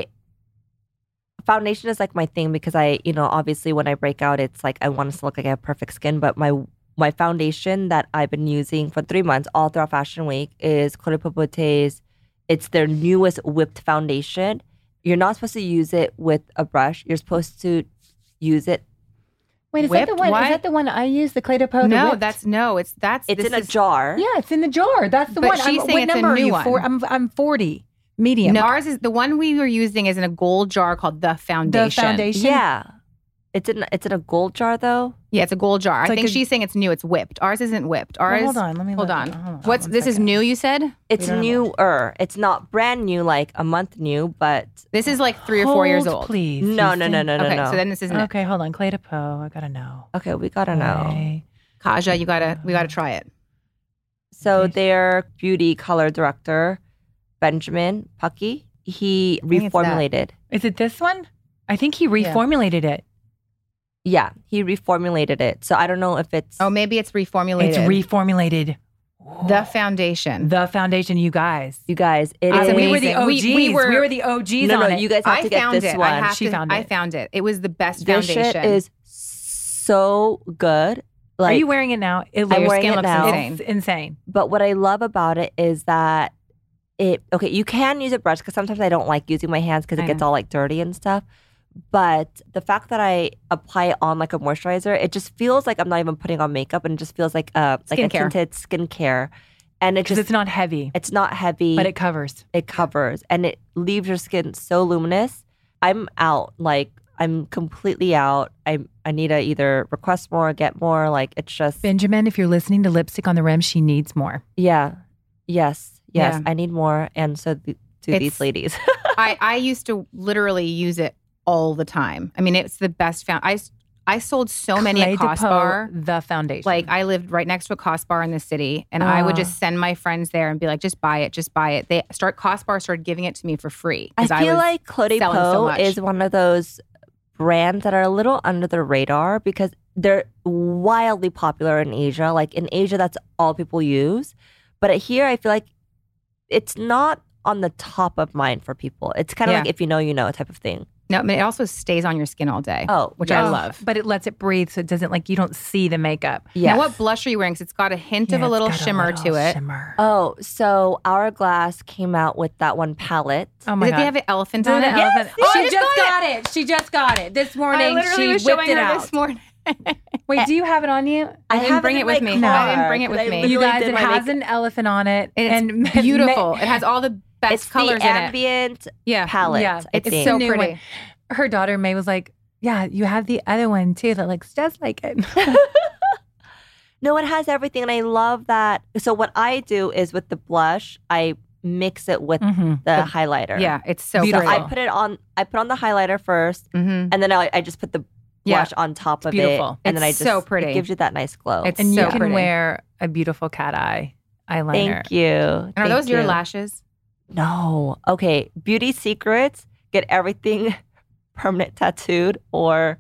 foundation is like my thing because obviously when I break out, it's like I want to look like I have perfect skin, but my foundation that I've been using for 3 months all throughout Fashion Week is Cote de Beauté's. It's their newest whipped foundation. You're not supposed to use it with a brush. You're supposed to use it. Wait, is that the one? Is that the one I use? The Clé de Peau? No, it's in a jar. Yeah, it's in the jar. That's the but one. She's saying it's a new one. I'm 40, medium. No, ours is the one we were using is in a gold jar called the Foundation. The Foundation. Yeah. It's in a gold jar though. Yeah, it's a gold jar. I think she's saying it's new. It's whipped. Ours isn't whipped. Ours. Hold on, let me hold look. on. Hold on. What's this? Is new? You said it's newer. It's not brand new, like a month new, but this is like 3 or 4 years old. Please. No. Okay, so then this isn't. Okay, hold on. Clé de Peau. I gotta know. Okay, we gotta know. Kaja, we gotta try it. So their beauty color director, Benjamin Pucky, he reformulated. Is it this one? I think he reformulated it. Yeah, he reformulated it. So I don't know if it's... Oh, maybe it's reformulated. It's reformulated. The Foundation. The Foundation, you guys. You guys, it is... We were the OGs. We were the OGs on it. You guys have to get this one. I found it. It was the best this foundation. Shit is so good. Are you wearing it now? I'm wearing it now. It's insane. But what I love about it is that you can use a brush because sometimes I don't like using my hands because it gets all like dirty and stuff. But the fact that I apply it on like a moisturizer, it just feels like I'm not even putting on makeup, and it just feels like a tinted skincare. And because it's not heavy. It's not heavy, but it covers. It covers, and it leaves your skin so luminous. I'm out, like I'm completely out. I need to either request more or get more. Like it's just Benjamin. If you're listening to Lipstick on the Rim, she needs more. Yeah. Yes. Yeah. I need more, and so do these ladies. I used to literally use it all the time. I mean, it's the best I sold so many at Cosbar. The Foundation. Like I lived right next to a Cosbar in the city, and I would just send my friends there and be like, just buy it, just buy it. Cosbar started giving it to me for free. I feel like Clé de Peau is one of those brands that are a little under the radar because they're wildly popular in Asia. Like in Asia, that's all people use. But here, I feel like it's not on the top of mind for people. It's kind of like if you know, you know type of thing. No, but it also stays on your skin all day. Oh, which I love. But it lets it breathe, so it doesn't you don't see the makeup. Yeah. Now, what blush are you wearing? Because it's got a hint of a little shimmer to it. Oh, so Hourglass came out with that one palette. Oh my God! God. Did they have an elephant on it? Yes, she just got it. She just got it this morning. I literally was whipped showing it her out this morning. Wait, do you have it on you? I didn't bring it with me. No, I didn't bring it with me. You guys, it has an elephant on it. And it's beautiful. It has all the best colors in it. Ambient palette. Yeah, it's so pretty. One. Her daughter May was like, "Yeah, you have the other one too that looks just like it." No, it has everything, and I love that. So what I do is with the blush, I mix it with the highlighter. Yeah, it's so beautiful. pretty. I put on the highlighter first, and then I just put the blush on top of beautiful. And then I just so pretty. It gives you that nice glow. And you can wear a beautiful cat eye eyeliner. Thank you. And are those your lashes? No. Okay. Beauty secrets: get everything permanent tattooed or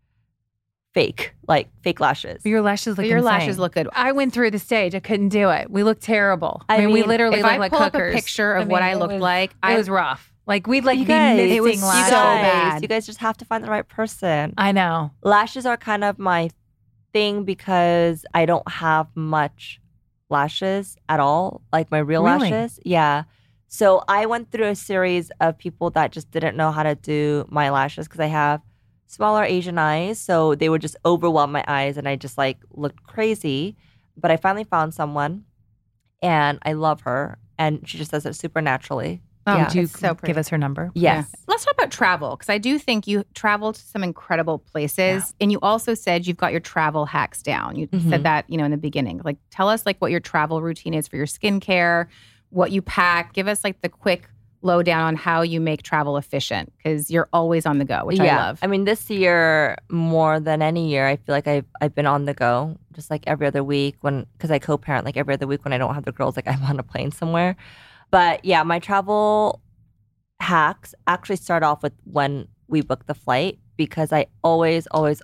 fake lashes. But your lashes look Your insane. lashes look good. I went through the stage. I couldn't do it. We looked terrible. I mean, we literally if looked I like pull hookers. up a picture of what I looked like, it was rough. Like we'd You be guys, missing it was lashes. so bad. You guys just have to find the right person. I know. Lashes are kind of my thing because I don't have much lashes at all, like my real lashes. Yeah. So I went through a series of people that just didn't know how to do my lashes because I have smaller Asian eyes. So they would just overwhelm my eyes and I just looked crazy. But I finally found someone and I love her and she just does it super naturally. Would you give us her number? Yes. Yeah. Let's talk about travel because I do think you traveled to some incredible places and you also said you've got your travel hacks down. You said that, in the beginning. Tell us what your travel routine is for your skincare, what you pack. Give us the quick lowdown on how you make travel efficient because you're always on the go, which I love. I mean, this year more than any year, I feel like I've been on the go, just like every other week because I co-parent, like every other week when I don't have the girls, like I'm on a plane somewhere. But yeah, my travel hacks actually start off with when we book the flight because I always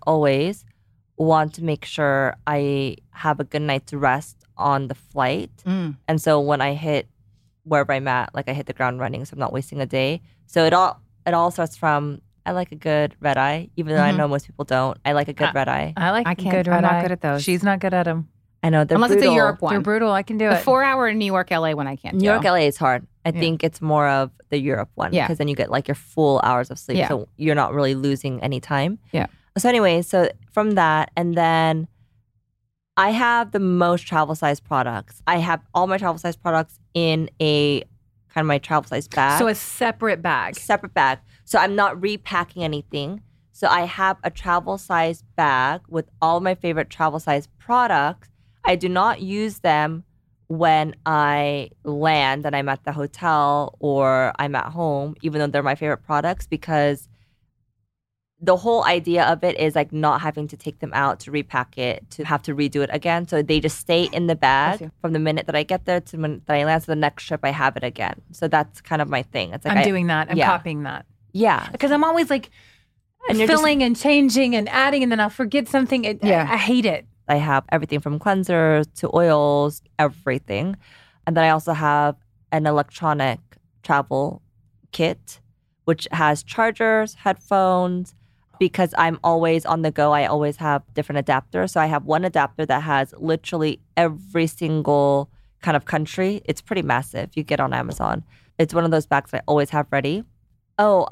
want to make sure I have a good night's rest on the flight. And so when I hit wherever I'm at, like I hit the ground running, so I'm not wasting a day. So it all starts from, I like a good red eye, even though I know most people don't. I like a good red eye. I like good red eye. I'm not good at those. She's not good at them. I know, they're Unless brutal. it's a Europe one. They're brutal. I can do The it. 4-hour New York, LA one I can't do. New York, LA is hard. I think it's more of the Europe one because then you get like your full hours of sleep. So you're not really losing any time. Yeah. So anyway, so from that, and then I have the most travel size products. I have all my travel size products in a kind of my travel size bag. So a separate bag. Separate bag. So I'm not repacking anything. So I have a travel size bag with all my favorite travel size products. I do not use them when I land and I'm at the hotel or I'm at home, even though they're my favorite products, because the whole idea of it is like not having to take them out to repack it, to have to redo it again. So they just stay in the bag from the minute that I get there to the minute that I land. So the next trip I have it again. So that's kind of my thing. It's like I'm doing that. I'm copying that. Yeah. Because I'm always like filling and changing and adding, and then I'll forget something. I hate it. I have everything from cleansers to oils, everything. And then I also have an electronic travel kit, which has chargers, headphones. Because I'm always on the go, I always have different adapters. So I have one adapter that has literally every single kind of country. It's pretty massive. You get on Amazon. It's one of those bags I always have ready. Oh,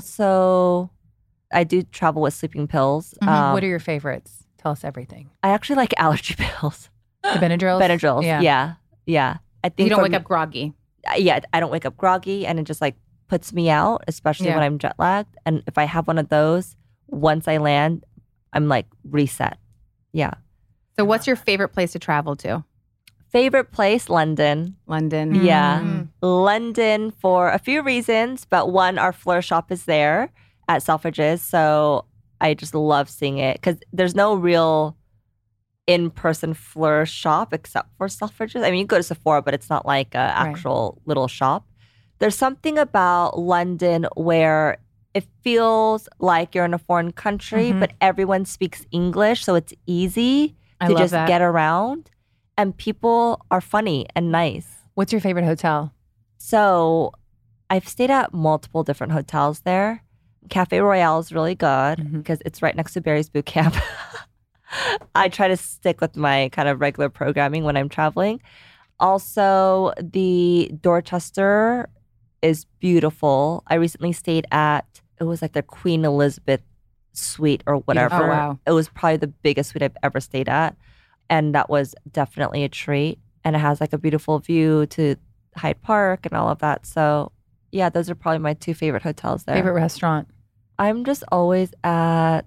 I do travel with sleeping pills. What are your favorites? Tell us everything. I actually like allergy pills. The Benadryls? Benadryls, yeah. I think you don't wake up groggy. Yeah, I don't wake up groggy, and it just like puts me out, especially when I'm jet lagged. And if I have one of those, once I land, I'm like reset. Yeah. So what's your favorite place to travel to? Favorite place, London. London. Yeah. London for a few reasons, but one, our Fleur shop is there at Selfridges. So I just love seeing it because there's no real in-person Fleur shop except for Selfridges. I mean, you go to Sephora, but it's not like an actual little shop. There's something about London where it feels like you're in a foreign country, but everyone speaks English, so it's easy to just get around. And people are funny and nice. What's your favorite hotel? So I've stayed at multiple different hotels there. Cafe Royale is really good because it's right next to Barry's Boot Camp. I try to stick with my kind of regular programming when I'm traveling. Also, the Dorchester is beautiful. I recently stayed at, it was like their Queen Elizabeth suite or whatever. Oh, wow. It was probably the biggest suite I've ever stayed at. And that was definitely a treat. And it has like a beautiful view to Hyde Park and all of that. So yeah, those are probably my two favorite hotels there. Favorite restaurant? I'm always at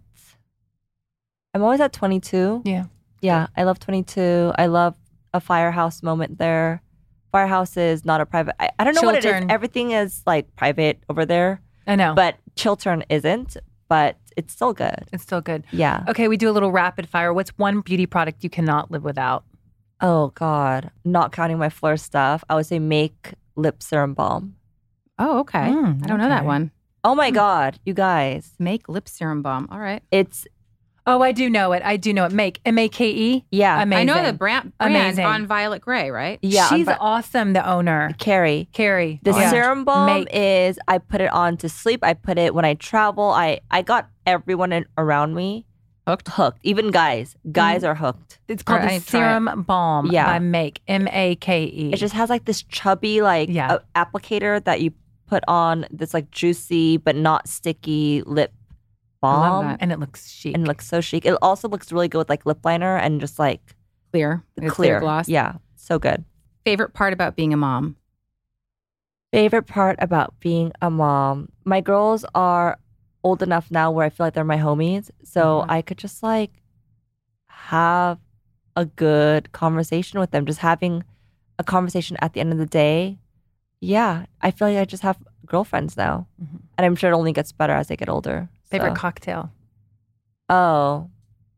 22. Yeah. Yeah, I love 22. I love a Firehouse moment there. Firehouse is not a private, I don't know what it is. Everything is like private over there. I know. But Chiltern isn't, but it's still good. It's still good. Yeah. Okay, we do a little rapid fire. What's one beauty product you cannot live without? Oh, God. Not counting my Fleur stuff, I would say Make Lip Serum Balm. Oh, okay. I don't know that one. Oh, my God. You guys. Make Lip Serum Balm. All right. It's... Oh, I do know it. Make. M-A-K-E? Yeah. Amazing. I know the brand Amazing. on Violet Grey, right? Yeah. She's awesome, the owner. Carrie. The serum balm is, I put it on to sleep. I put it when I travel. I got everyone around me hooked. Even guys. Guys are hooked. It's called the Serum Balm by Make. M-A-K-E. It just has like this chubby applicator that you put on this like juicy but not sticky lip balm. And it looks chic. And it looks so chic. It also looks really good with like lip liner and just like clear gloss. Yeah, so good. Favorite part about being a mom? Favorite part about being a mom. My girls are old enough now where I feel like they're my homies. So I could just like have a good conversation with them. Just having a conversation at the end of the day. Yeah, I feel like I just have girlfriends now. And I'm sure it only gets better as they get older. Favorite cocktail? Oh.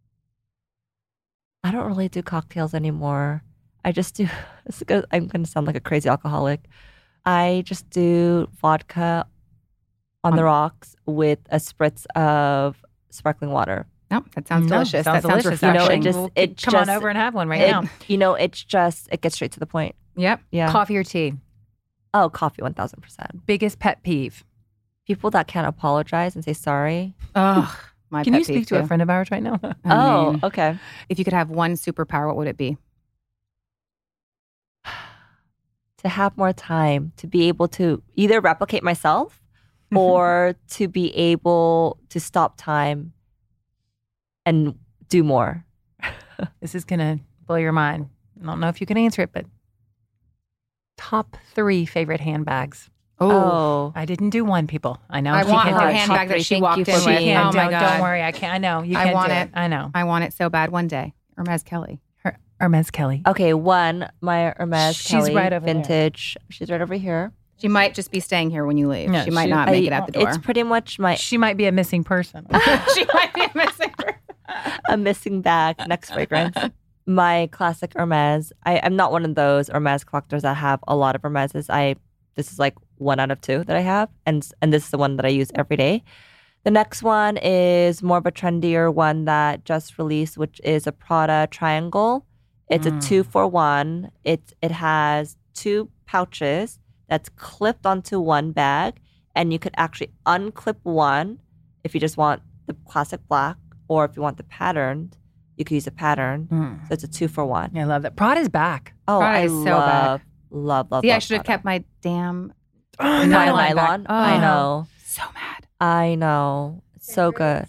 I don't really do cocktails anymore. I just do, I'm going to sound like a crazy alcoholic. I just do vodka on the rocks with a spritz of sparkling water. No, that sounds delicious. That sounds refreshing. refreshing. Come on over and have one right now. It gets straight to the point. Yep. Yeah. Coffee or tea? Oh, coffee, 1000%. Biggest pet peeve? People that can't apologize and say sorry. Oh, my Can pet you speak peeve to too. a friend of ours right now? Oh, okay. If you could have one superpower, what would it be? To have more time, to be able to either replicate myself or to be able to stop time and do more. This is going to blow your mind. I don't know if you can answer it, but top 3 favorite handbags. Oh. I didn't do one, people. I know. I she want can't her do it. handbag that she walked in She with. can't. Oh my God. Don't worry. I can't. I know. You can't I want do it. I know. I want it so bad one day. Hermes Kelly. Hermes Kelly. Okay, my Hermes She's Kelly right over there. vintage. She's right over here. She might just be staying here when you leave. No, she might not make it out the door. It's pretty much She might be a missing person. She might be a missing person. a missing bag, next fragrance. My classic Hermes. I'm not one of those Hermes collectors that have a lot of Hermeses. This is like 1 out of 2 that I have, and this is the one that I use every day. The next one is more of a trendier one that just released, which is a Prada Triangle. It's a 2-for-1. It has 2 pouches that's clipped onto one bag, and you could actually unclip one if you just want the classic black, or if you want the patterned, you could use a pattern. So it's a 2-for-1. I love that. Prada's back. Oh, Prada I is so bad. love. See, I should have kept my damn nylon. back. I know. So mad. I know. It's so good.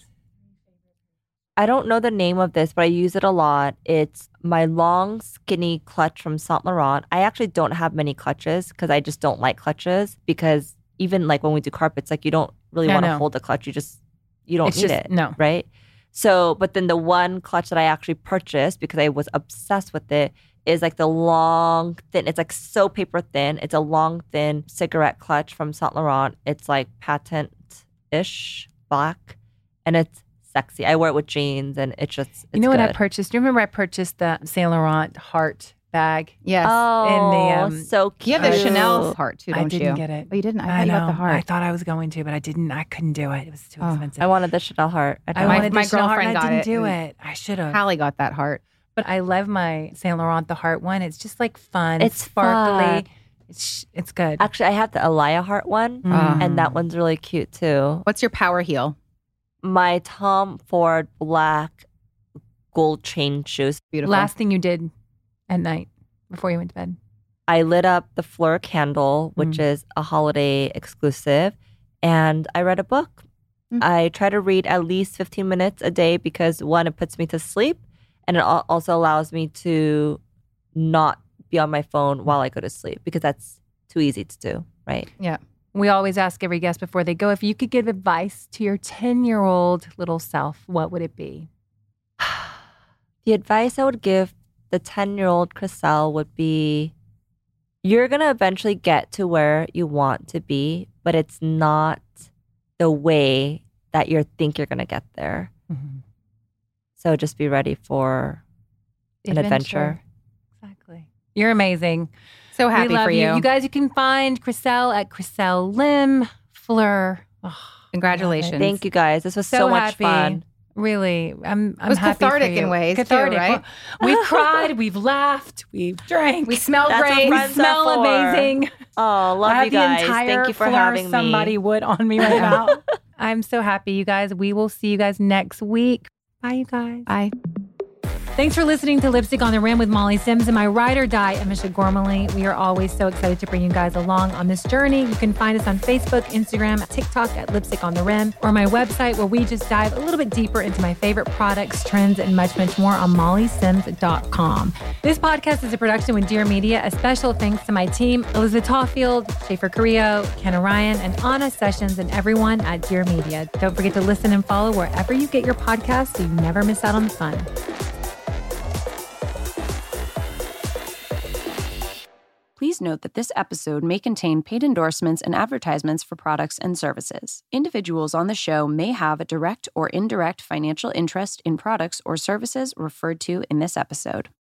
I don't know the name of this, but I use it a lot. It's my long, skinny clutch from Saint Laurent. I actually don't have many clutches because I just don't like clutches, because even like when we do carpets, like you don't really want to hold the clutch. You don't need it. No. Right? So, but then the one clutch that I actually purchased because I was obsessed with it is like the long, thin. It's like so paper thin. It's a long, thin cigarette clutch from Saint Laurent. It's like patent-ish black, and it's sexy. I wear it with jeans, and it's You know what I good. purchased? Do you remember I purchased the Saint Laurent heart bag? Yes. Oh, so cute. You have the Chanel heart too, don't you? I didn't get it. Oh, you didn't? I I thought you got know. the heart. I thought I was going to, but I didn't. I couldn't do it. It was too expensive. I wanted the Chanel heart. I wanted my the Chanel heart, girlfriend and got I didn't it, do and it. I should have. Hallie got that heart. But I love my Saint Laurent the heart one. It's just like fun. It's sparkly. fun. It's good. Actually, I have the Alaya heart one, and that one's really cute too. What's your power heel? My Tom Ford black gold chain shoes. Beautiful. Last thing you did at night before you went to bed? I lit up the Fleur candle, which is a holiday exclusive, and I read a book. I try to read at least 15 minutes a day because, one, it puts me to sleep, and it also allows me to not be on my phone while I go to sleep, because that's too easy to do, right? Yeah. We always ask every guest before they go, if you could give advice to your 10-year-old little self, what would it be? The advice I would give the 10-year-old Chriselle would be, you're going to eventually get to where you want to be, but it's not the way that you think you're going to get there. So just be ready for an adventure. Exactly. You're amazing. So happy we love for you. You guys, you can find Chriselle at Chriselle Lim Fleur. Oh, Congratulations. Thank you guys. This was so much happy. fun. Really, I'm It was happy cathartic for you. in ways Cathartic. too, right? We've cried, we've laughed, we've drank. We smell That's what great. We friends smell are for. amazing. Oh, love I have you guys. the entire Thank you for Fleur having somebody me. would on me right now. I'm so happy, you guys. We will see you guys next week. Bye, you guys. Bye. Thanks for listening to Lipstick on the Rim with Molly Sims and my ride or die, Amisha Gormley. We are always so excited to bring you guys along on this journey. You can find us on Facebook, Instagram, TikTok at Lipstick on the Rim, or my website where we just dive a little bit deeper into my favorite products, trends, and much, much more on mollysims.com. This podcast is a production with Dear Media. A special thanks to my team, Elizabeth Tawfield, Schaefer Carrillo, Kenna Ryan, and Anna Sessions, and everyone at Dear Media. Don't forget to listen and follow wherever you get your podcasts so you never miss out on the fun. Please note that this episode may contain paid endorsements and advertisements for products and services. Individuals on the show may have a direct or indirect financial interest in products or services referred to in this episode.